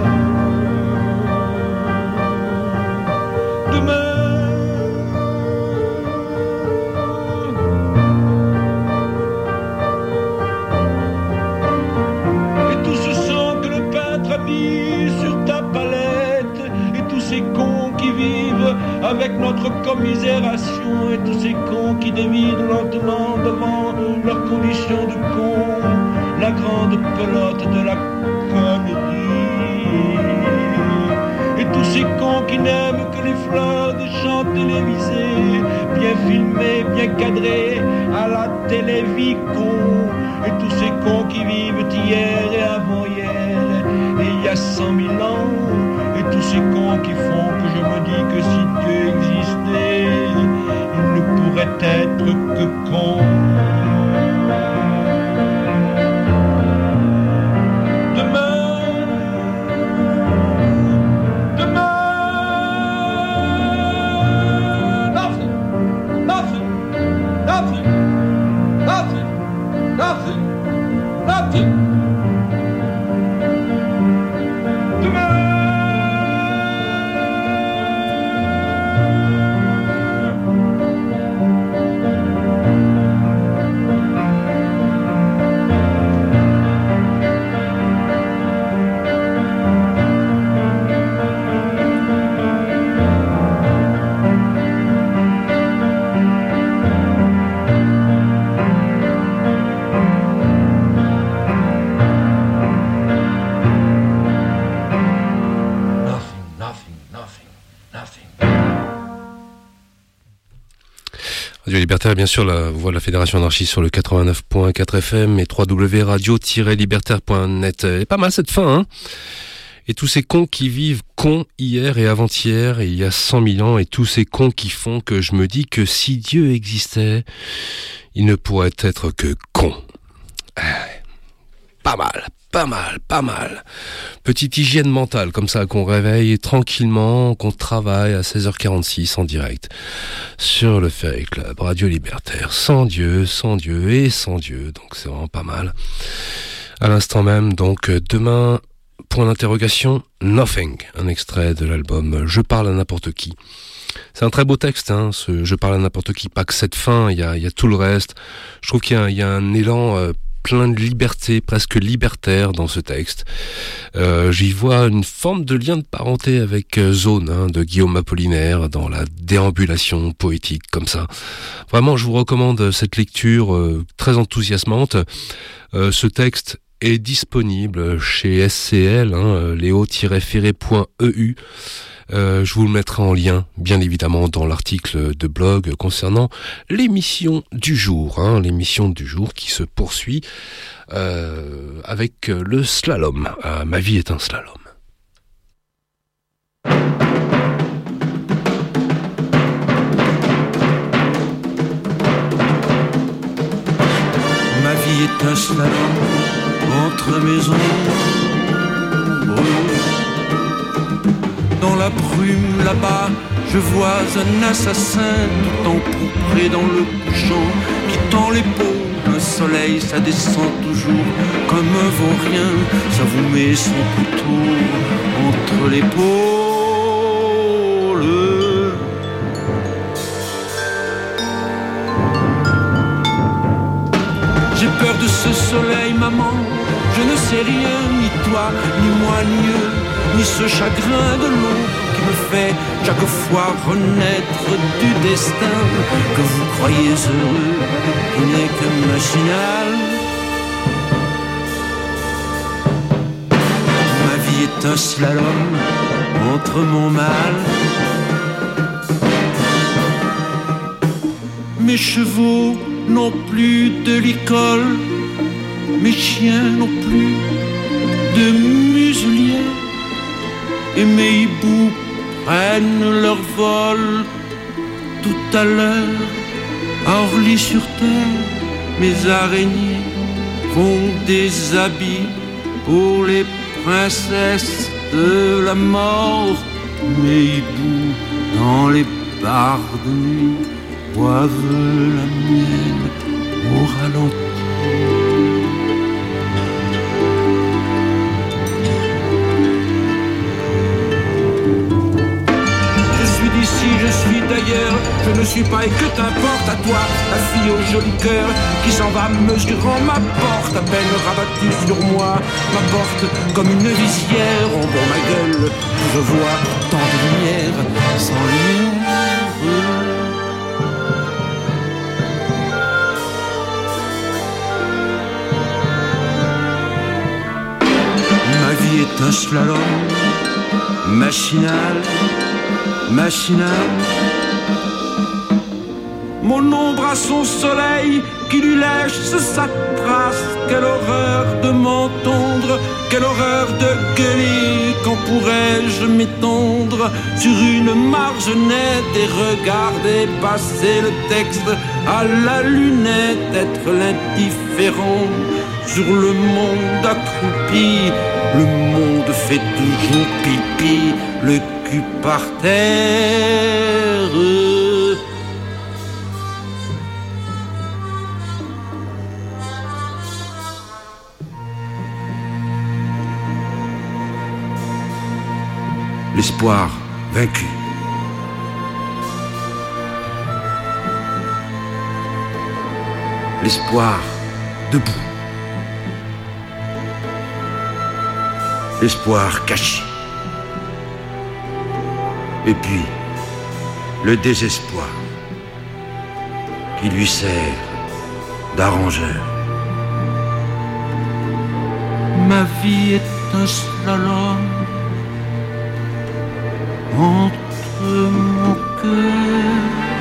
sur ta palette, et tous ces cons qui vivent avec notre commisération, et tous ces cons qui devinent lentement devant leurs conditions de cons la grande pelote de la connerie, et tous ces cons qui n'aiment que les fleurs des chants télévisés, bien filmés, bien cadrés à la télévicon, et tous ces cons qui vivent hier et avant-hier et il y a 100 000 ans, et tous ces cons qui font que je me dis que si Dieu existait, il ne pourrait être que con. Radio Libertaire, bien sûr, la voix de la Fédération anarchiste sur le 89.4 FM et www.radio-libertaire.net. Et pas mal cette fin, hein. Et tous ces cons qui vivent cons hier et avant-hier et il y a 100 000 ans, et tous ces cons qui font que je me dis que si Dieu existait, il ne pourrait être que con. Pas mal. Pas mal. Petite hygiène mentale, comme ça, qu'on réveille tranquillement, qu'on travaille à 16h46 en direct sur le Ferry Club, Radio Libertaire, sans Dieu, et sans Dieu, donc c'est vraiment pas mal. À l'instant même, donc, demain, point d'interrogation, Nothing, un extrait de l'album Je parle à n'importe qui. C'est un très beau texte, hein, ce Je parle à n'importe qui, pas que cette fin, il y a tout le reste. Je trouve qu'il y a un élan plein de liberté, presque libertaire dans ce texte. J'y vois une forme de lien de parenté avec Zone, hein, de Guillaume Apollinaire, dans la déambulation poétique comme ça. Vraiment, je vous recommande cette lecture très enthousiasmante. Ce texte est disponible chez SCL, hein, leo-ferré.eu. Je vous le mettrai en lien, bien évidemment, dans l'article de blog concernant l'émission du jour, hein, l'émission du jour qui se poursuit avec le slalom. Ma vie est un slalom. Ma vie est un slalom entre mes ombres. Dans la brume là-bas, je vois un assassin tout empourpré dans le couchant, qui tend l'épaule. Un soleil, ça descend toujours comme un vaurien, ça vous met son couteau entre l'épaule. J'ai peur de ce soleil, maman, je ne sais rien, ni toi, ni moi, ni eux, ni ce chagrin de l'eau qui me fait chaque fois renaître du destin que vous croyez heureux, qui n'est que machinal. Ma vie est un slalom entre mon mal. Mes chevaux n'ont plus de licol, mes chiens n'ont plus de muselier, et mes hiboux prennent leur vol. Tout à l'heure, à Orly-sur-Terre, mes araignées font des habits pour les princesses de la mort. Mes hiboux dans les bars de nuit boivent la mienne au ralenti. D'ici, je suis d'ailleurs, je ne suis pas et que t'importe à toi, la fille au joli cœur qui s'en va mesurant ma porte, à peine rabattue sur moi, ma porte comme une visière, en dans ma gueule, je vois tant de lumière sans lumière. Ma vie est un slalom machinal. Mon ombre a son soleil qui lui lèche sa trace. Quelle horreur de m'entendre, quelle horreur de gueuler. Quand pourrais-je m'étendre sur une margennette et regarder passer le texte à la lunette, être l'indifférent sur le monde accroupi. Le monde fait toujours pipi, le cul par terre. L'espoir vaincu. L'espoir debout. L'espoir caché. Et puis, le désespoir qui lui sert d'arrangeur. Ma vie est un slalom entre mon cœur.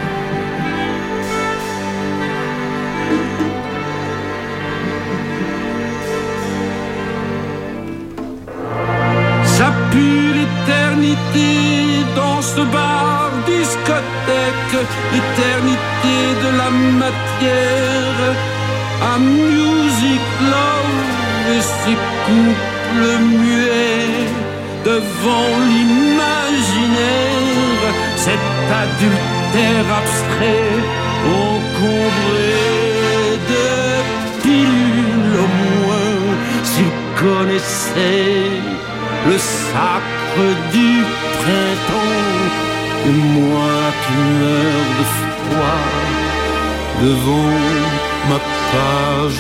Ça pue l'éternité dans ce bar discothèque, l'éternité de la matière à music love et ses couples muets devant l'imaginaire, cet adultère abstrait encombré de pilules. Au moins s'il connaissait le sacre du printemps, et moi qui meurs de froid devant ma page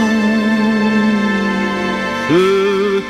blanche.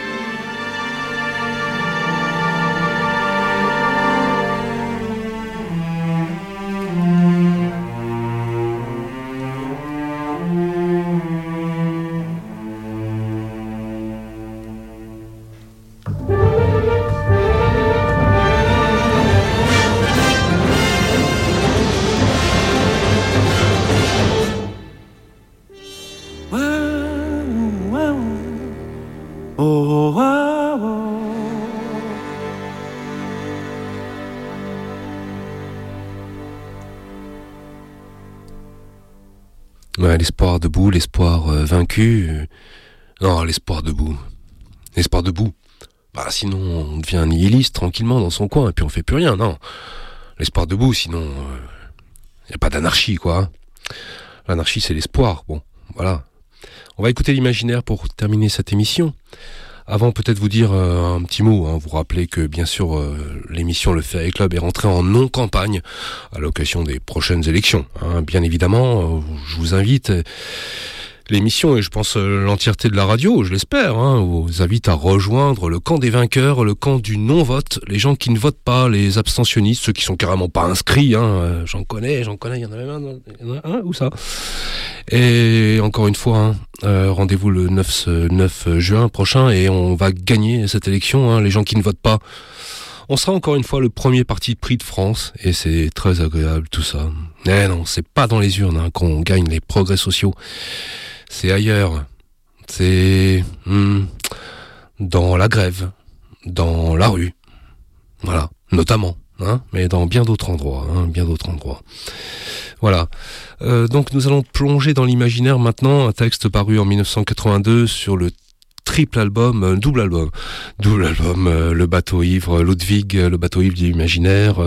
Ouais, l'espoir debout, l'espoir vaincu. Non, l'espoir debout. L'espoir debout. Bah sinon on devient nihiliste tranquillement dans son coin et puis on fait plus rien, non. L'espoir debout, sinon y a pas d'anarchie quoi. L'anarchie c'est l'espoir. Bon, voilà. On va écouter l'imaginaire pour terminer cette émission. Avant, peut-être vous dire un petit mot, hein, vous rappeler que bien sûr l'émission Le Ferry Club est rentrée en non-campagne à l'occasion des prochaines élections. Hein. Bien évidemment, je vous invite, l'émission et je pense l'entièreté de la radio, je l'espère, hein, vous invite à rejoindre le camp des vainqueurs, le camp du non-vote, les gens qui ne votent pas, les abstentionnistes, ceux qui sont carrément pas inscrits, hein, j'en connais, il y en a même un, où ça ? Et encore une fois, hein, rendez-vous le 9 juin prochain et on va gagner cette élection, hein, les gens qui ne votent pas. On sera encore une fois le premier parti pris de France et c'est très agréable tout ça. Mais non, c'est pas dans les urnes hein, qu'on gagne les progrès sociaux. C'est ailleurs, c'est dans la grève, dans la rue, voilà, notamment, hein, mais dans bien d'autres endroits, Voilà. Donc nous allons plonger dans l'imaginaire maintenant, un texte paru en 1982 sur le triple album, double album, Le Bateau Ivre, Ludwig, Le Bateau Ivre de l'imaginaire.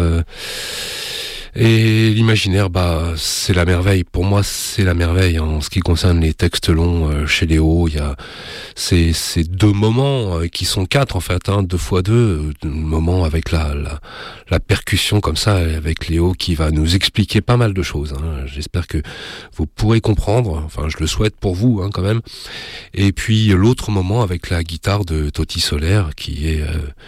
Et l'imaginaire, c'est la merveille. Pour moi, c'est la merveille en ce qui concerne les textes longs chez Léo. Il y a ces deux moments qui sont quatre en fait, 2 x 2 moments avec la percussion comme ça, avec Léo qui va nous expliquer pas mal de choses. J'espère que vous pourrez comprendre. Enfin, je le souhaite pour vous quand même. Et puis l'autre moment avec la guitare de Toti Solaire qui est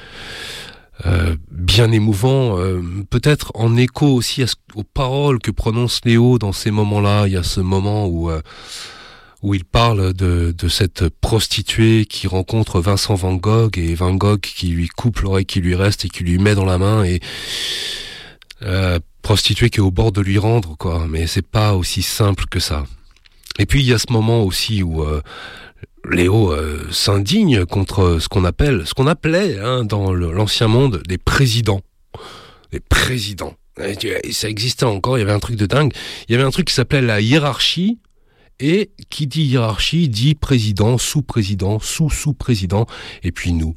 bien émouvant, peut-être en écho aussi aux paroles que prononce Léo dans ces moments-là. Il y a ce moment où il parle de cette prostituée qui rencontre Vincent Van Gogh et Van Gogh qui lui coupe l'oreille qui lui reste et qui lui met dans la main, et prostituée qui est au bord de lui rendre, quoi. Mais c'est pas aussi simple que ça. Et puis il y a ce moment aussi où Léo s'indigne contre ce qu'on appelait dans l'ancien monde les présidents. Les présidents. Ça existait encore, il y avait un truc de dingue. Il y avait un truc qui s'appelait la hiérarchie, et qui dit hiérarchie dit président, sous-président, sous-sous-président, et puis nous.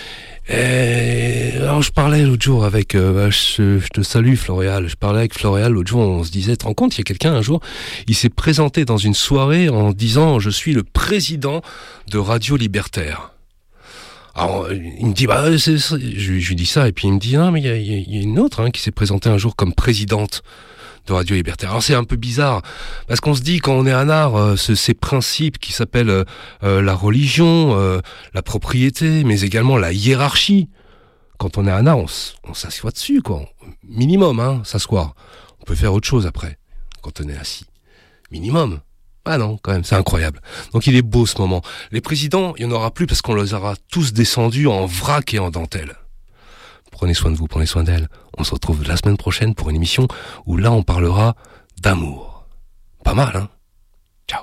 Alors je parlais l'autre jour avec, je te salue Floréal, je parlais avec Floréal l'autre jour, on se disait, tu te rends compte, il y a quelqu'un un jour, il s'est présenté dans une soirée en disant, je suis le président de Radio Libertaire. Alors il me dit, je lui dis ça, et puis il me dit, non mais il y a une autre qui s'est présentée un jour comme présidente de Radio Libertaire. Alors c'est un peu bizarre, parce qu'on se dit quand on est un art, ces principes qui s'appellent la religion, la propriété, mais également la hiérarchie. Quand on est un art, on s'assoit dessus, quoi. Minimum, s'asseoir. On peut faire autre chose après, quand on est assis. Minimum. Ah non, quand même, c'est incroyable. Donc il est beau ce moment. Les présidents, il n'y en aura plus parce qu'on les aura tous descendus en vrac et en dentelle. Prenez soin de vous, prenez soin d'elle. On se retrouve la semaine prochaine pour une émission où là on parlera d'amour. Pas mal, Ciao.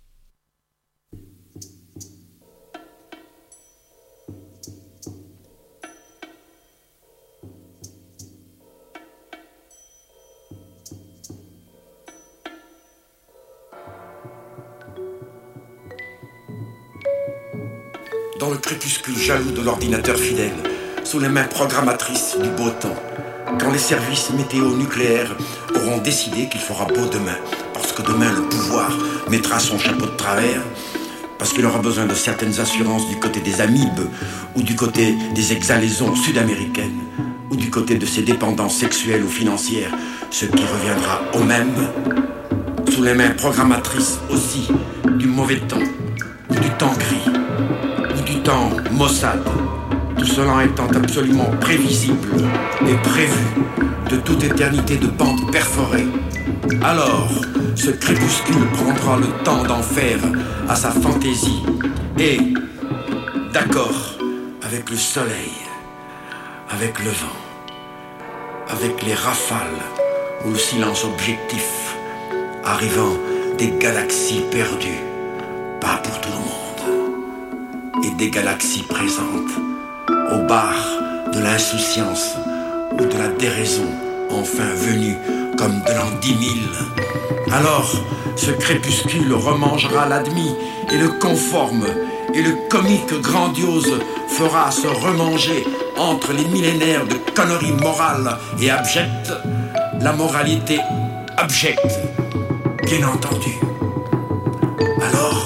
Dans le crépuscule jaloux de l'ordinateur fidèle, sous les mains programmatrices du beau temps, quand les services météo nucléaires auront décidé qu'il fera beau demain, parce que demain le pouvoir mettra son chapeau de travers, parce qu'il aura besoin de certaines assurances du côté des amibes, ou du côté des exhalaisons sud-américaines, ou du côté de ses dépendances sexuelles ou financières, ce qui reviendra au même, sous les mains programmatrices aussi du mauvais temps, ou du temps gris, ou du temps maussade. Tout cela étant absolument prévisible et prévu de toute éternité de bandes perforées. Alors, ce crépuscule prendra le temps d'en faire à sa fantaisie et, d'accord avec le soleil, avec le vent, avec les rafales ou le silence objectif, arrivant des galaxies perdues, pas pour tout le monde, et des galaxies présentes, au bar de l'insouciance ou de la déraison, enfin venue comme de l'an 10 000. Alors, ce crépuscule remangera l'admis et le conforme, et le comique grandiose fera se remanger entre les millénaires de conneries morales et abjectes, la moralité abjecte, bien entendu. Alors,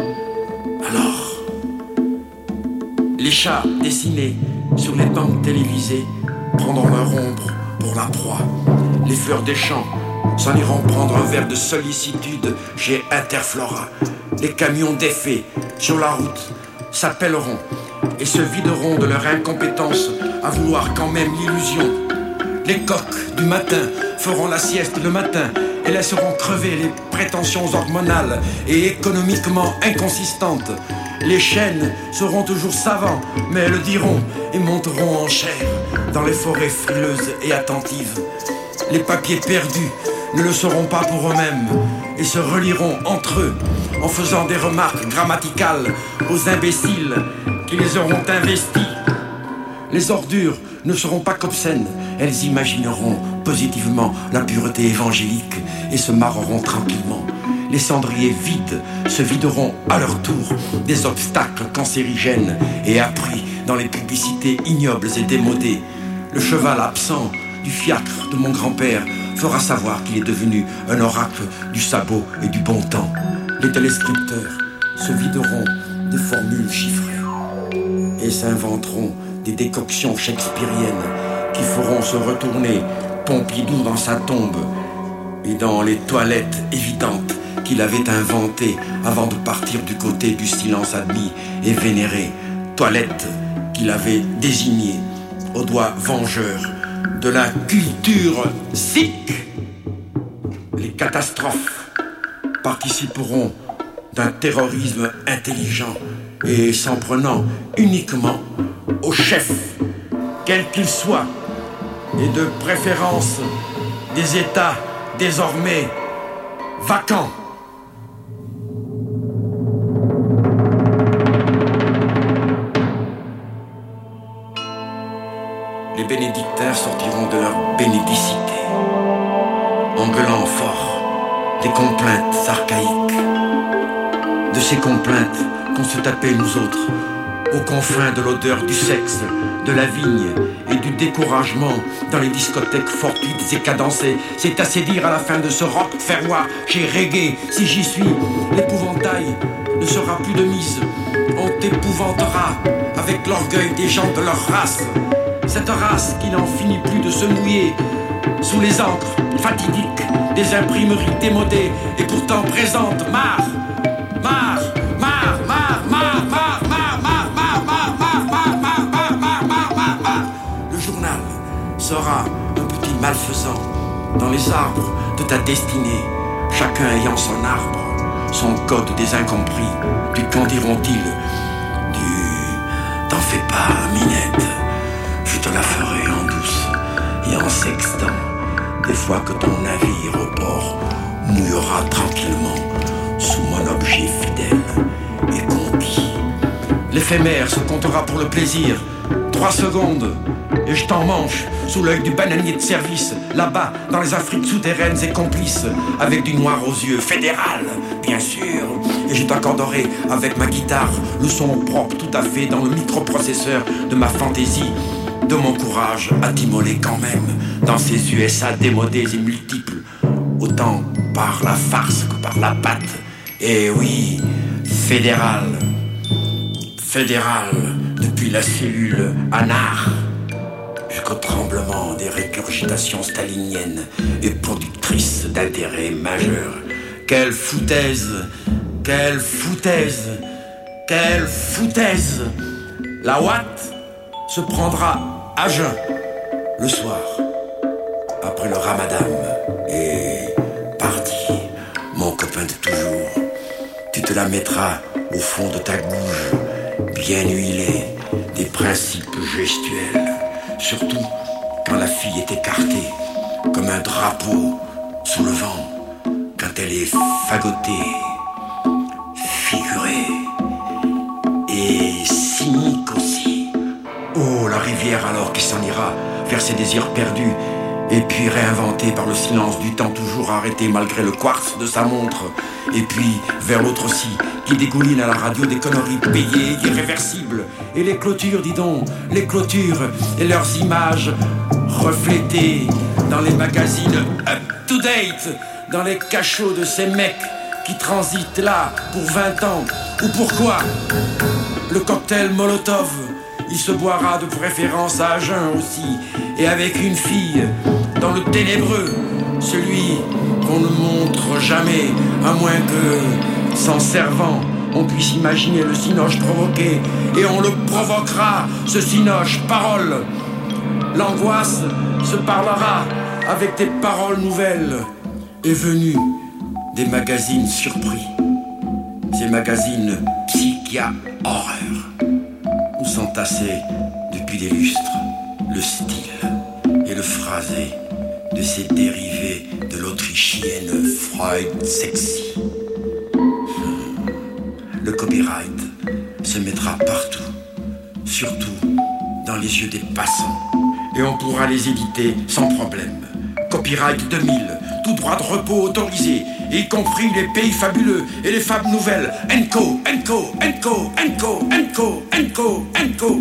les chats dessinés sur les bandes télévisées prendront leur ombre pour la proie. Les fleurs des champs s'en iront prendre un verre de sollicitude chez Interflora. Les camions d'effet sur la route s'appelleront et se videront de leur incompétence à vouloir quand même l'illusion. Les coqs du matin feront la sieste le matin et laisseront crever les prétentions hormonales et économiquement inconsistantes. Les chênes seront toujours savants, mais le diront et monteront en chair dans les forêts frileuses et attentives. Les papiers perdus ne le seront pas pour eux-mêmes et se relieront entre eux en faisant des remarques grammaticales aux imbéciles qui les auront investis. Les ordures ne seront pas qu'obscènes, elles imagineront positivement la pureté évangélique et se marreront tranquillement. les cendriers vides se videront à leur tour des obstacles cancérigènes et appris dans les publicités ignobles et démodées. Le cheval absent du fiacre de mon grand-père fera savoir qu'il est devenu un oracle du sabot et du bon temps. Les téléscripteurs se videront des formules chiffrées et s'inventeront des décoctions shakespeariennes qui feront se retourner Pompidou dans sa tombe et dans les toilettes évidentes qu'il avait inventées avant de partir du côté du silence admis et vénéré, toilettes qu'il avait désignées au doigt vengeur de la culture sikh. Les catastrophes participeront d'un terrorisme intelligent et s'en prenant uniquement au chef, quel qu'il soit, et de préférence des États désormais vacants. Les bénédictins sortiront de leur bénédicité, en gueulant fort des complaintes archaïques, de ces complaintes qu'on se tapait nous autres, aux confins de l'odeur du sexe, de la vigne et du découragement dans les discothèques fortuites et cadencées. C'est assez dire à la fin de ce rock ferrois chez Reggae, si j'y suis, l'épouvantail ne sera plus de mise. On t'épouvantera avec l'orgueil des gens de leur race. Cette race qui n'en finit plus de se mouiller sous les encres fatidiques des imprimeries démodées et pourtant présentes. Marre, marre, marre, marre, marre, marre, marre, marre, marre, marre, marre, marre, marre, marre, marre, marre, marre, marre. Le journal sera un petit malfaisant dans les arbres de ta destinée, chacun ayant son arbre, son code des incompris. Du qu'en diront-ils? T'en fais pas, Minette, je te la ferai en douce et en sextant, des fois que ton navire au port mouillera tranquillement sous mon objet fidèle et conquis. L'éphémère se comptera pour le plaisir, 3 secondes, et je t'en manche sous l'œil du bananier de service, là-bas dans les Afriques souterraines et complices, avec du noir aux yeux, fédéral, bien sûr. Et je t'accorderai avec ma guitare le son propre tout à fait dans le microprocesseur de ma fantaisie, de mon courage à t'immoler quand même dans ces USA démodés et multiples, autant par la farce que par la patte. Et oui, fédéral, fédéral, depuis la cellule anar jusqu'au tremblement des régurgitations staliniennes et productrices d'intérêts majeurs. Quelle foutaise, quelle foutaise, quelle foutaise! La Watt se prendra à jeun le soir, après le ramadan, et parti, mon copain de toujours, tu te la mettras au fond de ta gouge, bien huilée des principes gestuels, surtout quand la fille est écartée, comme un drapeau sous le vent, quand elle est fagotée, figurée, et cynique aussi. Oh, la rivière alors qui s'en ira vers ses désirs perdus, et puis réinventée par le silence du temps toujours arrêté malgré le quartz de sa montre, et puis vers l'autre aussi, qui dégouline à la radio des conneries payées, irréversibles, et les clôtures, dis donc, les clôtures, et leurs images reflétées dans les magazines up-to-date, dans les cachots de ces mecs qui transitent là pour 20 ans, ou pourquoi le cocktail Molotov, il se boira de préférence à jeun aussi, et avec une fille dans le ténébreux, celui qu'on ne montre jamais, à moins que, s'en servant, on puisse imaginer le cinoche provoqué, et on le provoquera, ce cinoche, parole. L'angoisse se parlera avec des paroles nouvelles, et venues des magazines surpris, ces magazines psychia-horreur, où s'entassaient depuis des lustres le style et le phrasé de ces dérivés de l'autrichienne Freud sexy. Le copyright se mettra partout, surtout dans les yeux des passants, et on pourra les éditer sans problème. Copyright 2000, tout droit de repos autorisé, y compris les pays fabuleux et les fables nouvelles. Enco, Enco, Enco, Enco, Enco, Enco, Enco.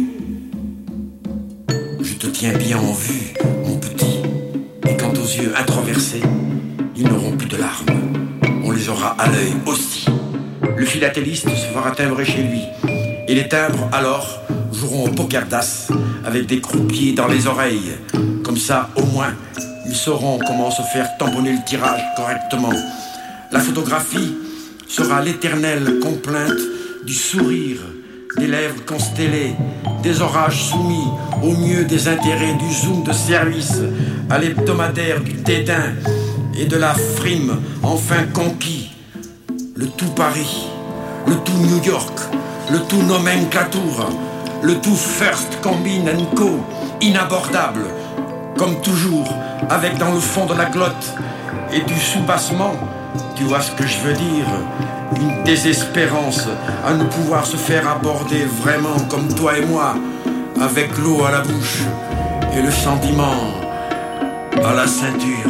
Je te tiens bien en vue, mon petit. Et quant aux yeux introversés, ils n'auront plus de larmes. On les aura à l'œil aussi. Le philatéliste se fera timbrer chez lui. Et les timbres, alors, joueront au poker d'as avec des croupiers dans les oreilles. Comme ça, au moins, ils sauront comment se faire tamponner le tirage correctement. La photographie sera l'éternelle complainte du sourire, des lèvres constellées, des orages soumis au mieux des intérêts du zoom de service, à l'hebdomadaire du dédain et de la frime enfin conquis. Le tout Paris, le tout New York, le tout nomenclature, le tout First Combine & Co, inabordable, comme toujours, avec dans le fond de la glotte et du soubassement, tu vois ce que je veux dire, une désespérance à ne pouvoir se faire aborder vraiment comme toi et moi, avec l'eau à la bouche et le sentiment à la ceinture.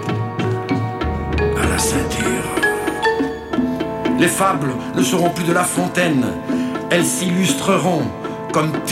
À la ceinture. Les fables ne seront plus de La Fontaine, elles s'illustreront comme